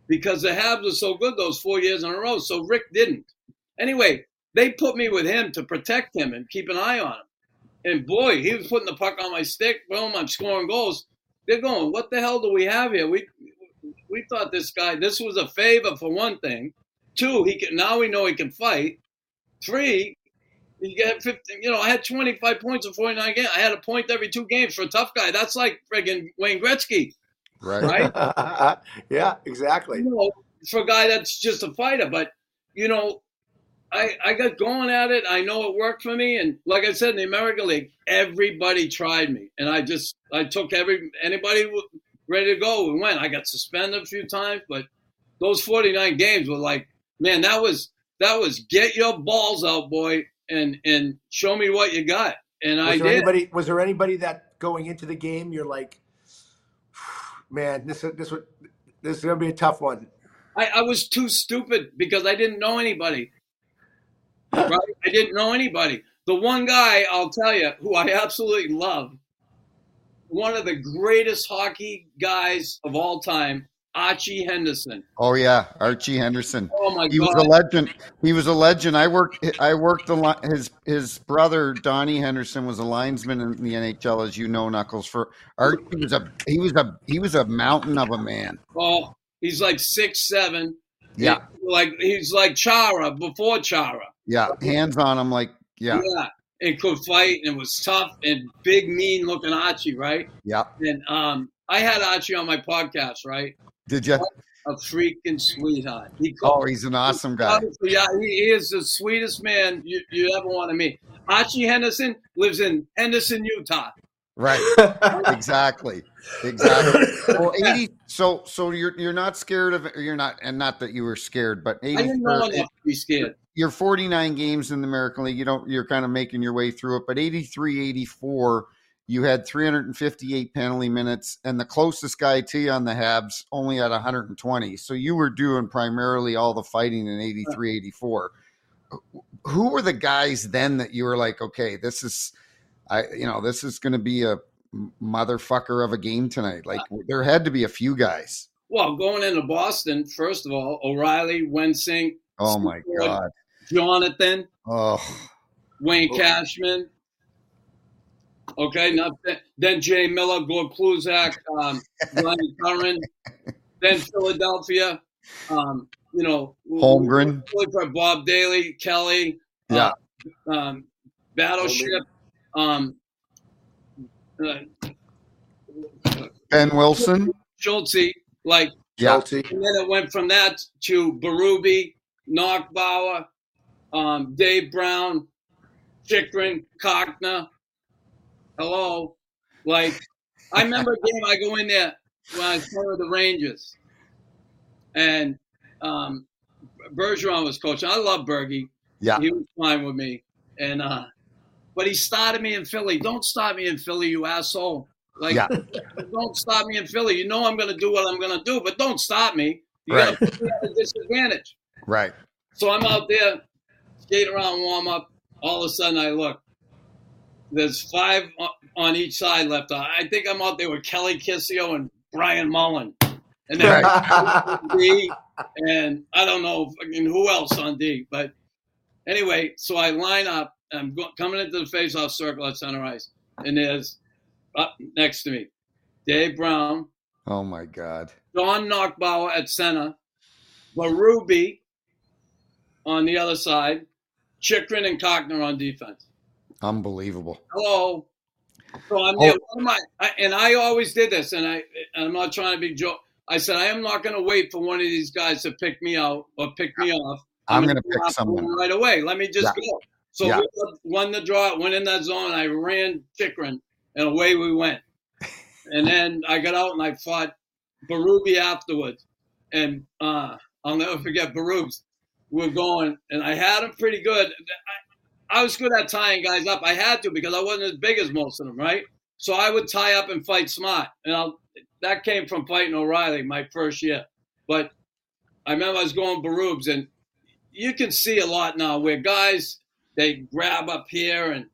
because the Habs were so good those 4 years in a row. So Rick didn't. Anyway, they put me with him to protect him and keep an eye on him. And boy, he was putting the puck on my stick. Boom, I'm scoring goals. They're going, what the hell do we have here? We thought this was a favor for one thing. 2, now we know he can fight. 3, you get 15. You know, I had 25 points in 49 games. I had a point every 2 games for a tough guy. That's like friggin' Wayne Gretzky, right? Yeah, exactly. You know, for a guy that's just a fighter. But, you know, I got going at it. I know it worked for me. And like I said, in the American League, everybody tried me. And I took anybody ready to go. We went. I got suspended a few times. But those 49 games were like, man, that was get your balls out, boy, and show me what you got. And I did. Was there anybody that going into the game, you're like, man, this is going to be a tough one? I was too stupid because I didn't know anybody. Right? I didn't know anybody. The one guy, I'll tell you, who I absolutely love, one of the greatest hockey guys of all time, Archie Henderson. Oh yeah, Archie Henderson. Oh my God, he was a legend. He was a legend. I worked his brother Donnie Henderson was a linesman in the NHL, as you know, Knuckles. For Archie, he was a mountain of a man. Oh, he's like 6'7". Yeah, he's like Chara before Chara. Yeah, hands on him, like yeah, and could fight and was tough and big, mean looking Archie, right? Yeah. And I had Archie on my podcast, right? Did you? A freaking sweetheart. He's an awesome guy. Yeah, he is the sweetest man you ever want to meet. Archie Henderson lives in Henderson, Utah. Right. Exactly. Well, 80. So you're not scared of it. You're not, and not that you were scared, but 80. I didn't know enough to be scared. You're 49 games in the American League. You're kind of making your way through it. But 83, 84, you had 358 penalty minutes, and the closest guy to you on the Habs only had 120. So you were doing primarily all the fighting in 83, 84. Who were the guys then that you were like, okay, this is going to be a motherfucker of a game tonight? Like, there had to be a few guys. Well, going into Boston, first of all, O'Reilly, Wensink. Oh my God. Jonathan. Oh. Wayne Cashman. Okay, then Jay Miller, Gord Kluzak, Glenn Curran, then Philadelphia. Holmgren, Bob Daly, Kelly. Yeah. Battleship. Ben Wilson, Schultze, Schultze. And then it went from that to Berube, Knockbauer, Dave Brown, Chychrun, Kochner. Hello. I remember a game I go in there when I was playing with the Rangers. And Bergeron was coaching. I love Bergie. Yeah. He was fine with me. And but he started me in Philly. Don't start me in Philly, you asshole. Don't stop me in Philly. You know I'm going to do what I'm going to do, but don't stop me. You got to put me at a disadvantage. Right. So I'm out there, skate around, warm up. All of a sudden I look. There's 5 on each side left. I think I'm out there with Kelly Kissio and Brian Mullen. And then D, and I don't know who else on D. But anyway, so I line up. I'm coming into the face-off circle at center ice. And there's up next to me, Dave Brown. Oh, my God. John Knockbauer at center. Berube on the other side. Chychrun and Kochner on defense. Unbelievable. Hello. So I'm there. And I always did this, and I'm not trying to be joke. I said, I am not going to wait for one of these guys to pick me out or pick me off. I'm going to pick someone right away. Let me just go. So we won the draw, went in that zone. I ran Chychrun, and away we went. And then I got out and I fought Berube afterwards. And I'll never forget Berube's. We were going, and I had him pretty good. I was good at tying guys up. I had to because I wasn't as big as most of them, right? So I would tie up and fight smart. And that came from fighting O'Reilly my first year. But I remember I was going Berube's, and you can see a lot now where guys, they grab up here and,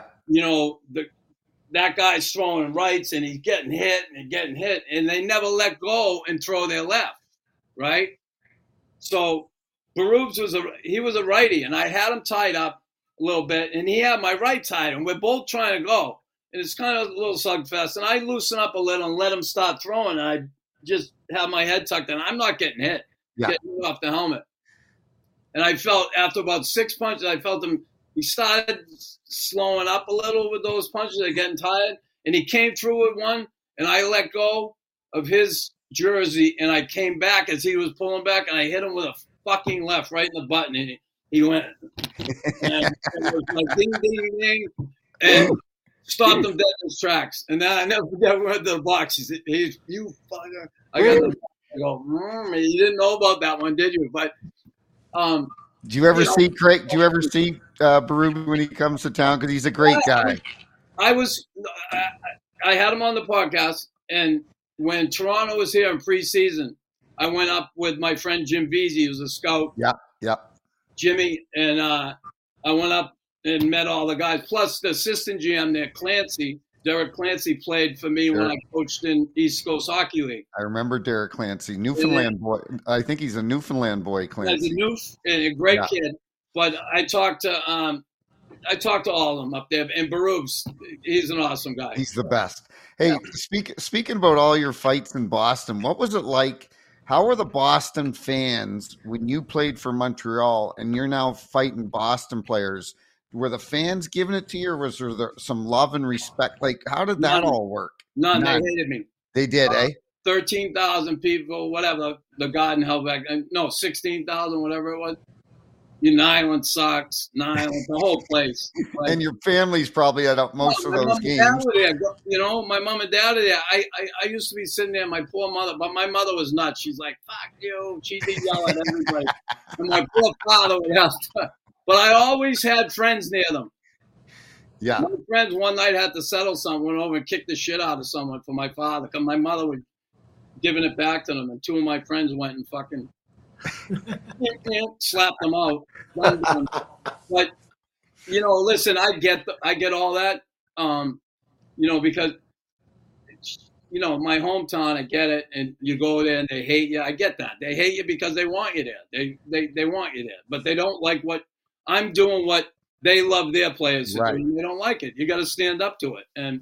that guy's throwing rights and he's getting hit, and they never let go and throw their left. right? So Berubes was a righty, and I had him tied up a little bit, and he had my right tied, and we're both trying to go. And it's kind of a little slugfest, and I loosen up a little and let him start throwing, and I just have my head tucked in. I'm not getting hit, getting hit off the helmet. And I felt, after about 6 punches, I felt him, he started slowing up a little with those punches. They're getting tired. And he came through with one, and I let go of his jersey, and I came back as he was pulling back, and I hit him with a fucking left right in the button, and he went, and it was like ding, ding, ding, and stopped him dead in his tracks. And then I never forget, we went to the box. He said, "Hey, you fucker." I go, you didn't know about that one, did you? But do you ever see Craig? Do you ever see Berube when he comes to town? Because he's a great guy. I had him on the podcast, and when Toronto was here in preseason, I went up with my friend Jim Veazey, who's a scout. Yeah. Jimmy, and I went up and met all the guys. Plus the assistant GM there, Clancy. Derek Clancy played for me when I coached in East Coast Hockey League. I remember Derek Clancy, Newfoundland boy. I think he's a Newfoundland boy, Clancy. He's a great kid. But I talked to all of them up there. And Berubes, he's an awesome guy. He's the best. Hey, speaking about all your fights in Boston, what was it like? How were the Boston fans when you played for Montreal and you're now fighting Boston players? Were the fans giving it to you, or was there some love and respect? Like, how did that all work? None. They hated me. They did, 13,000 people, whatever, the Garden held back. No, 16,000, whatever it was. Island sucks. The whole place. Like, and your family's probably at most of those games. My mom and dad are there. I used to be sitting there, my poor mother, but my mother was nuts. She's like, "Fuck you." She'd be yelling at everybody. And my poor father would have to. But I always had friends near them. Yeah. My friends one night had to settle something, went over and kicked the shit out of someone for my father, because my mother was giving it back to them, and two of my friends went and fucking slapped them out. But listen, I get all that, because my hometown, I get it, and you go there and they hate you. I get that. They hate you because they want you there. They want you there, but they don't like what I'm doing, what they love their players to do, and they don't like it. You got to stand up to it, and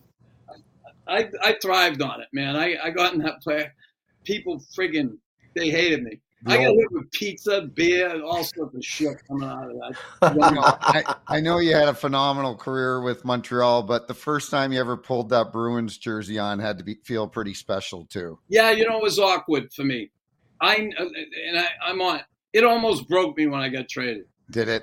I thrived on it, man. I got in that play. People friggin', they hated me. I got hit with pizza, beer, all sorts of shit coming out of that. I know you had a phenomenal career with Montreal, but the first time you ever pulled that Bruins jersey on had to feel pretty special too. Yeah, it was awkward for me. I'm on. It almost broke me when I got traded. Did it?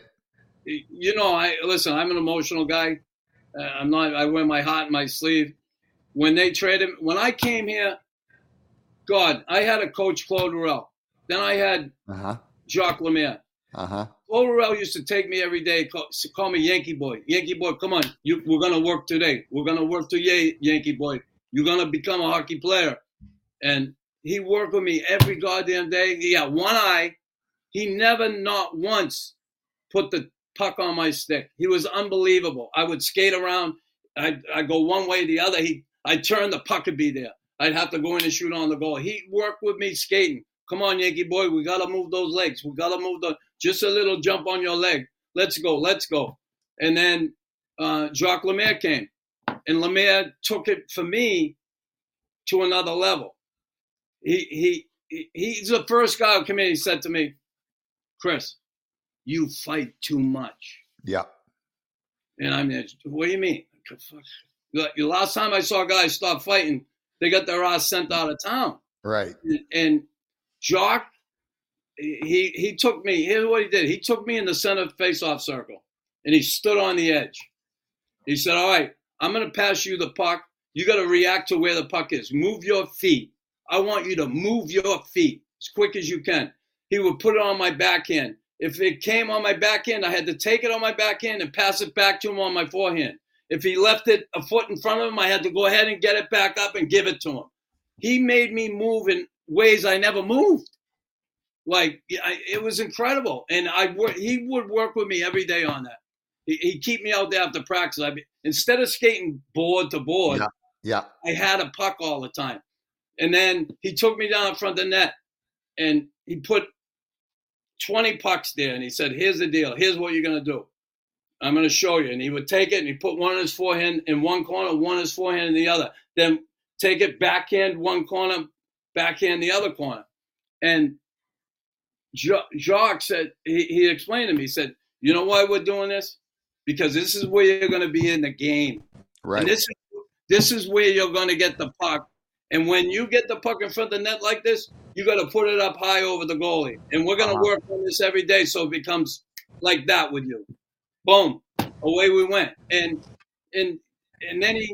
Listen, I'm an emotional guy. I'm not. I wear my heart in my sleeve. When they traded, when I came here, God, I had a coach, Claude Ruel. Then I had Jacques Lemaire. Claude Ruel used to take me every day, call me Yankee boy. Yankee boy, come on, we're gonna work today. We're gonna work today, Yankee boy. You're gonna become a hockey player. And he worked with me every goddamn day. He got one eye. He never, not once, put the puck on my stick. He was unbelievable. I would skate around. I'd go one way or the other. I'd turn, the puck would be there. I'd have to go in and shoot on the goal. He worked with me skating. Come on, Yankee boy, we got to move those legs. We got to move just a little jump on your leg. Let's go. And then Jacques Lemaire came. And Lemaire took it for me to another level. He's the first guy who came in. He said to me, "Chris, you fight too much." Yeah. And I'm there, what do you mean? The last time I saw guys stop fighting, they got their ass sent out of town. Right. And Jacques, he took me, here's what he did. He took me in the center face-off circle, and he stood on the edge. He said, "All right, I'm going to pass you the puck. You got to react to where the puck is. Move your feet. I want you to move your feet as quick as you can." He would put it on my backhand. If it came on my backhand, I had to take it on my backhand and pass it back to him on my forehand. If he left it a foot in front of him, I had to go ahead and get it back up and give it to him. He made me move in ways I never moved. It was incredible. And he would work with me every day on that. He'd keep me out there after practice. Instead of skating board to board, I had a puck all the time. And then he took me down in front of the net. and he put 20 pucks there, and he said, "Here's the deal. Here's what you're gonna do. I'm gonna show you." And he would take it, and he put one in his forehand in one corner, one in his forehand in the other. Then take it backhand one corner, backhand the other corner. And Jacques said, he explained to me, he said, "You know why we're doing this? Because this is where you're going to be in the game. Right. And this is where you're going to get the puck. And when you get the puck in front of the net like this, you got to put it up high over the goalie. And we're going to work on this every day so it becomes like that with you." Boom. Away we went. And then he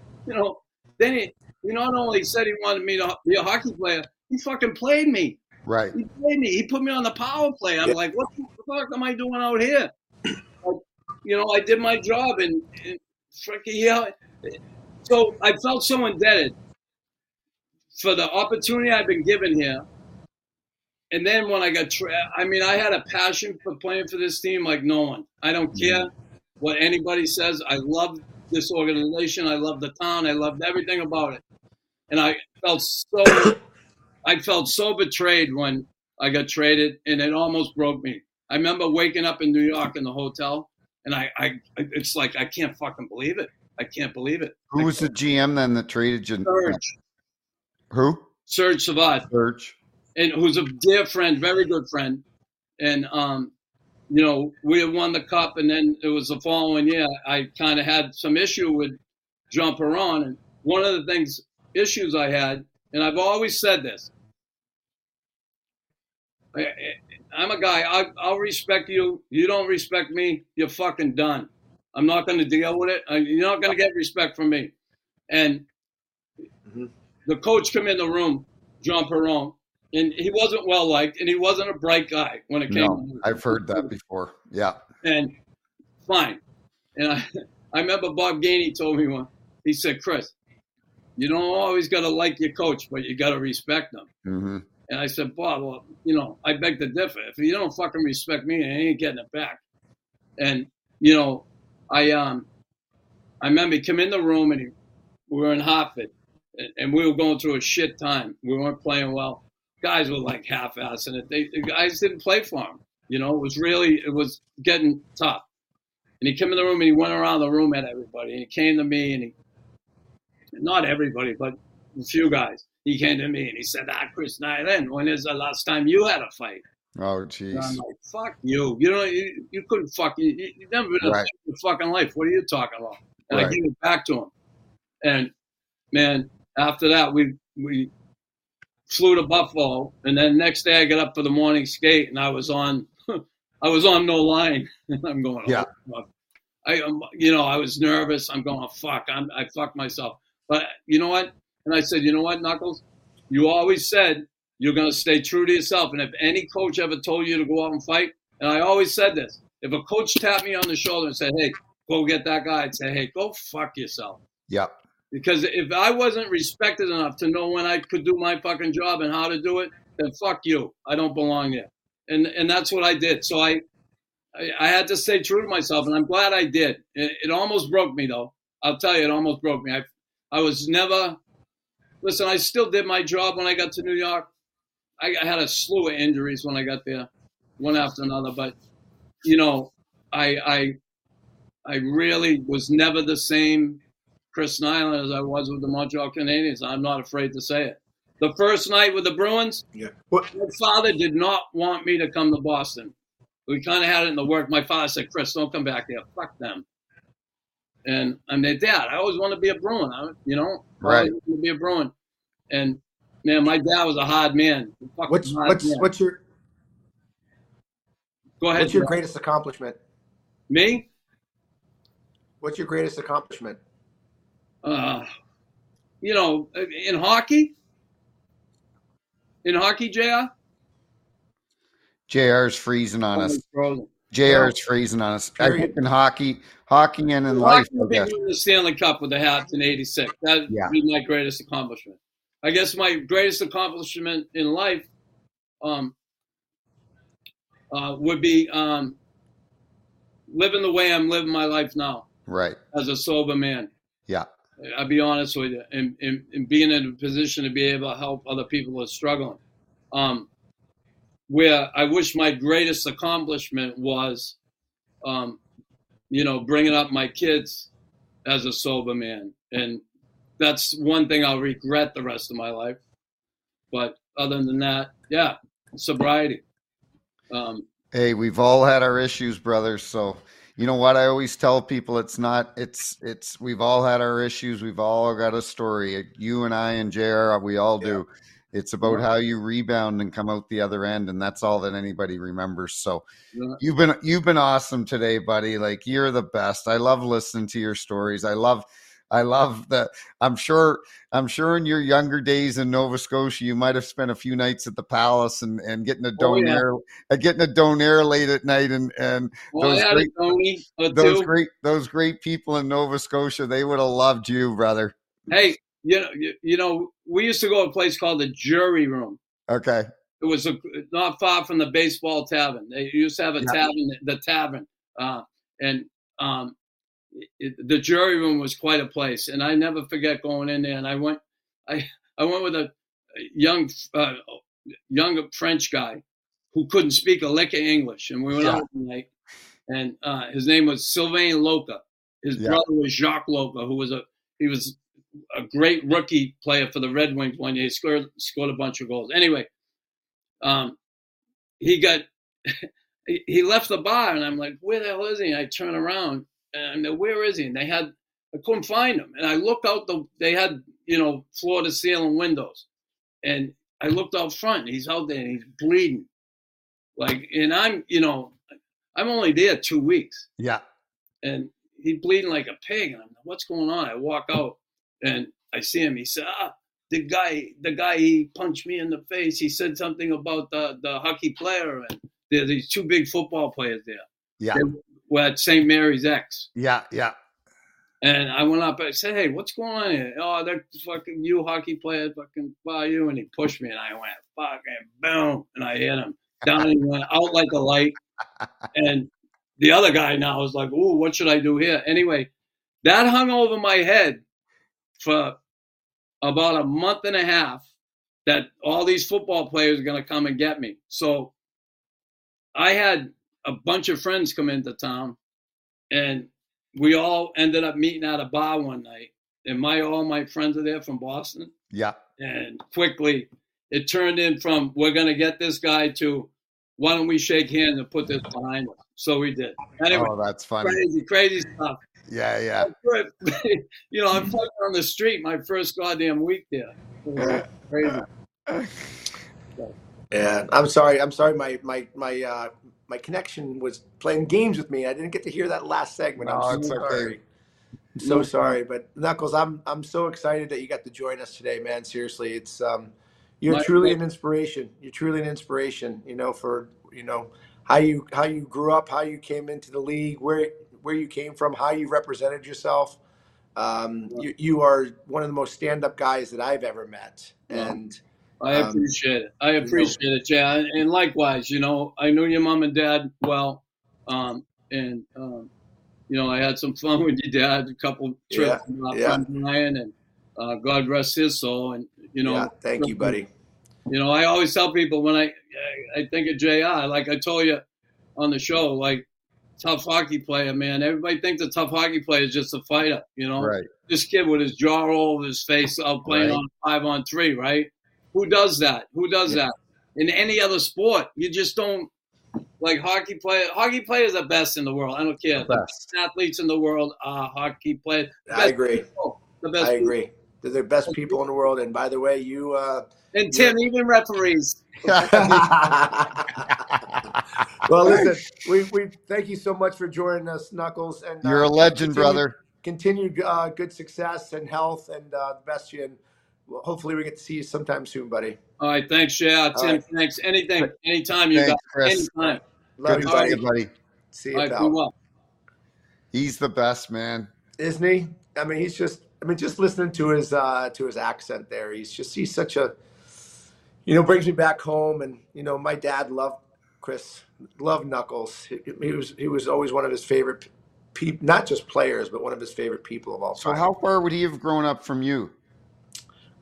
not only said he wanted me to be a hockey player, he fucking played me. Right. He played me. He put me on the power play. I'm like, what the fuck am I doing out here? I did my job, and freaking So I felt so indebted for the opportunity I've been given here. And then when I got I had a passion for playing for this team like no one. I don't care what anybody says. I love this organization. I love the town. I loved everything about it. And I felt so betrayed when I got traded, and it almost broke me. I remember waking up in New York in the hotel, and it's like, I can't fucking believe it. I can't believe it. Who was the GM then that traded you? Serge. Who? Serge Savard. Serge. And who's a dear friend, very good friend. And, we had won the cup, and then it was the following year. I kind of had some issue with Jean Perron. And one of the issues I had, and I've always said this, I'm a guy, I'll respect you. You don't respect me, you're fucking done. I'm not going to deal with it. You're not going to get respect from me. And the coach came in the room, Jean Perron, and he wasn't well liked, and he wasn't a bright guy when it came. No, I've heard that before. Yeah. And fine. And I remember Bob Gainey told me one. He said, "Chris, you don't always got to like your coach, but you got to respect them." Mm-hmm. And I said, "Bob, well, I beg to differ. If you don't fucking respect me, I ain't getting it back." And I remember he came in the room, and we were in Hartford, and we were going through a shit time. We weren't playing well. Guys were like half-assing it. The guys didn't play for him. It was getting tough. And he came in the room, and he went around the room at everybody. And he came to me, and not everybody, but a few guys. He came to me, and he said, "Chris Nyland, when is the last time you had a fight?" Oh, jeez. I'm like, "Fuck you. You couldn't you've never been in your fucking life. What are you talking about?" And I gave it back to him. And, man, after that, we flew to Buffalo, and then next day I got up for the morning skate, and I was on no line. I'm going, yeah. I was nervous. I'm going, fuck. I fucked myself. But you know what? And I said, "You know what, Knuckles? You always said you're going to stay true to yourself. And if any coach ever told you to go out and fight," and I always said this, if a coach tapped me on the shoulder and said, "Hey, go get that guy," I'd say, "Hey, go fuck yourself." Yeah. Because if I wasn't respected enough to know when I could do my fucking job and how to do it, then fuck you. I don't belong there. And that's what I did. So I had to stay true to myself, and I'm glad I did. It almost broke me, though. I'll tell you, it almost broke me. I was never – listen, I still did my job when I got to New York. I had a slew of injuries when I got there, one after another. But, I really was never the same Chris Nyland as I was with the Montreal Canadiens. I'm not afraid to say it. The first night with the Bruins, my father did not want me to come to Boston. We kind of had it in the work. My father said, "Chris, don't come back here. Fuck them." And I'm their dad. I always want to be a Bruin, Right. I always want to be a Bruin. And, man, my dad was a hard man. What's your Go ahead. What's your greatest accomplishment? Me? What's your greatest accomplishment? In hockey? In hockey, JR? JR's freezing on us. JR's freezing on us. I think in hockey and in life. Hockey won the Stanley Cup with the Habs in '86. That would be my greatest accomplishment. I guess my greatest accomplishment in life would be living the way I'm living my life now. Right. As a sober man. Yeah. I'll be honest with you, and being in a position to be able to help other people who are struggling. where I wish my greatest accomplishment was, bringing up my kids as a sober man. And that's one thing I'll regret the rest of my life. But other than that, yeah, sobriety. Hey, we've all had our issues, brothers. So you know what I always tell people, we've all had our issues. We've all got a story. You and I and JR, we all do. It's about how you rebound and come out the other end, and that's all that anybody remembers. So you've been awesome today, buddy. Like, you're the best. I love listening to your stories. I love that. I'm sure in your younger days in Nova Scotia, you might have spent a few nights at the Palace and getting a donair, late at night, and those great people in Nova Scotia, they would have loved you, brother. Hey, we used to go to a place called the Jury Room. Okay. It was not far from the baseball tavern. They used to have a tavern, the tavern, the Jury Room was quite a place, and I never forget going in there. And I went with a young French guy who couldn't speak a lick of English, and we went out tonight. And his name was Sylvain Loca. His brother was Jacques Loca, who was a great rookie player for the Red Wings one year. He scored a bunch of goals. Anyway, he left the bar, and I'm like, where the hell is he? And I turn around, and where is he? And I couldn't find him. And I looked out they had, floor to ceiling windows. And I looked out front, and he's out there, and he's bleeding. And I'm only there 2 weeks. Yeah. And he's bleeding like a pig. And I'm like, what's going on? I walk out, and I see him. He said, the guy, he punched me in the face. He said something about the hockey player. And there's these two big football players there. Yeah. They were at St. Mary's X. Yeah, yeah. And I went up and I said, hey, what's going on here? Oh, that fucking you hockey player fucking by you. And he pushed me, and I went, fucking boom. And I hit him down, and he went out like a light. And the other guy now was like, ooh, what should I do here? Anyway, that hung over my head for about a month and a half, that all these football players are going to come and get me. So I had a bunch of friends come into town, and we all ended up meeting at a bar one night. And all my friends are there from Boston. Yeah. And quickly it turned in from, we're going to get this guy, to, why don't we shake hands and put this behind us? So we did. Anyway, that's funny. Crazy stuff. Yeah, yeah. I'm fucking on the street my first goddamn week there. Crazy. Yeah, I'm sorry. My connection was playing games with me. I didn't get to hear that last segment. I'm so sorry. I'm so sorry, but Knuckles, I'm so excited that you got to join us today, man. Seriously, it's you're truly an inspiration. You're truly an inspiration. For how you grew up, how you came into the league, where you came from, how you represented yourself. You are one of the most stand-up guys that I've ever met, and I appreciate it. I appreciate it, Jay. And likewise, I knew your mom and dad well, and I had some fun with your dad, a couple trips from Brian, and God rest his soul. And thank you, buddy. I always tell people when I think of JR, like I told you on the show, like, tough hockey player, man. Everybody thinks a tough hockey player is just a fighter, Right. This kid with his jaw all over his face out playing on 5-on-3, right? Who does that? that? In any other sport, you just don't, like hockey players. Hockey players are the best in the world. I don't care. The best athletes in the world are hockey players. I agree. I agree. They're the best people in the world. And by the way, you and Tim, even referees. Well, listen, we thank you so much for joining us, Knuckles. And you're a legend, brother. Continued good success and health, and the best to you. And hopefully we get to see you sometime soon, buddy. All right, thanks, Tim. Right. Thanks. Anytime you got. Chris. Anytime. Love you, buddy. See you, pal. Well. He's the best, man. Isn't he? I mean, just listening to his accent there. He's such a, brings me back home. And my dad loved Knuckles. He was always one of his favorite people, not just players, but one of his favorite people of all time. So how far would he have grown up from you?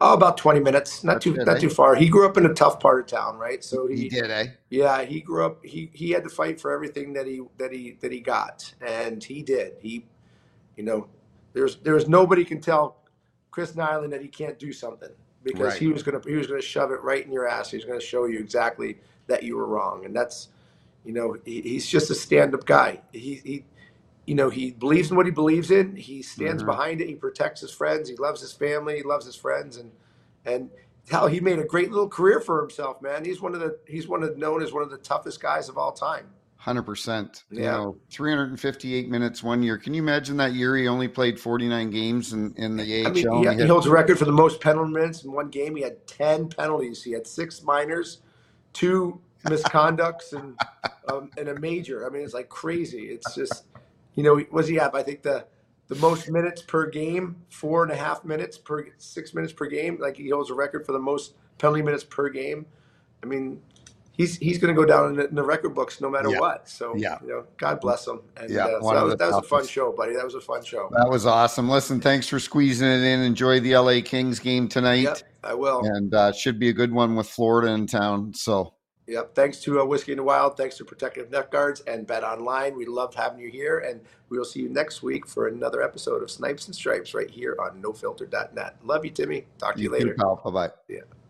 Oh, about 20 minutes, not That's it, not eh? too far. He grew up in a tough part of town, right? So He he, did, eh? yeah, he grew up. He had to fight for everything that he got, and he did. You know, there's nobody can tell Chris Nyland that he can't do something because Right. he was gonna shove it right in your ass. He's gonna show you exactly that you were wrong, and that's, he's just a stand-up guy. He believes in what he believes in. He stands Mhm. behind it. He protects his friends. He loves his family. He loves his friends, and hell, he made a great little career for himself, man. He's known as one of the toughest guys of all time. 100%. Yeah. 358 minutes one year. Can you imagine that year he only played 49 games in the I mean, AHL? And he holds a record for the most penalty minutes in one game. He had 10 penalties. He had 6 minors, 2 misconducts, and a major. I mean, it's like crazy. It's just, was he have? I think the most minutes per game, 4.5 minutes 6 minutes per game. Like he holds a record for the most penalty minutes per game. I mean, he's going to go down in the record books no matter Yeah. what. So, Yeah. God bless him. And Yeah, so one of the that was a fun toughest. show, buddy. That was a fun show. That was awesome. Listen, thanks for squeezing it in. Enjoy the LA Kings game tonight. Yep, I will. And should be a good one with Florida in town. So, yep. Thanks to Whiskey in the Wild. Thanks to Protective Neck Guards and Bet Online. We loved having you here, and we will see you next week for another episode of Snipes and Stripes right here on NoFilter.net. Love you, Timmy. Talk to you later. Bye bye. Yeah.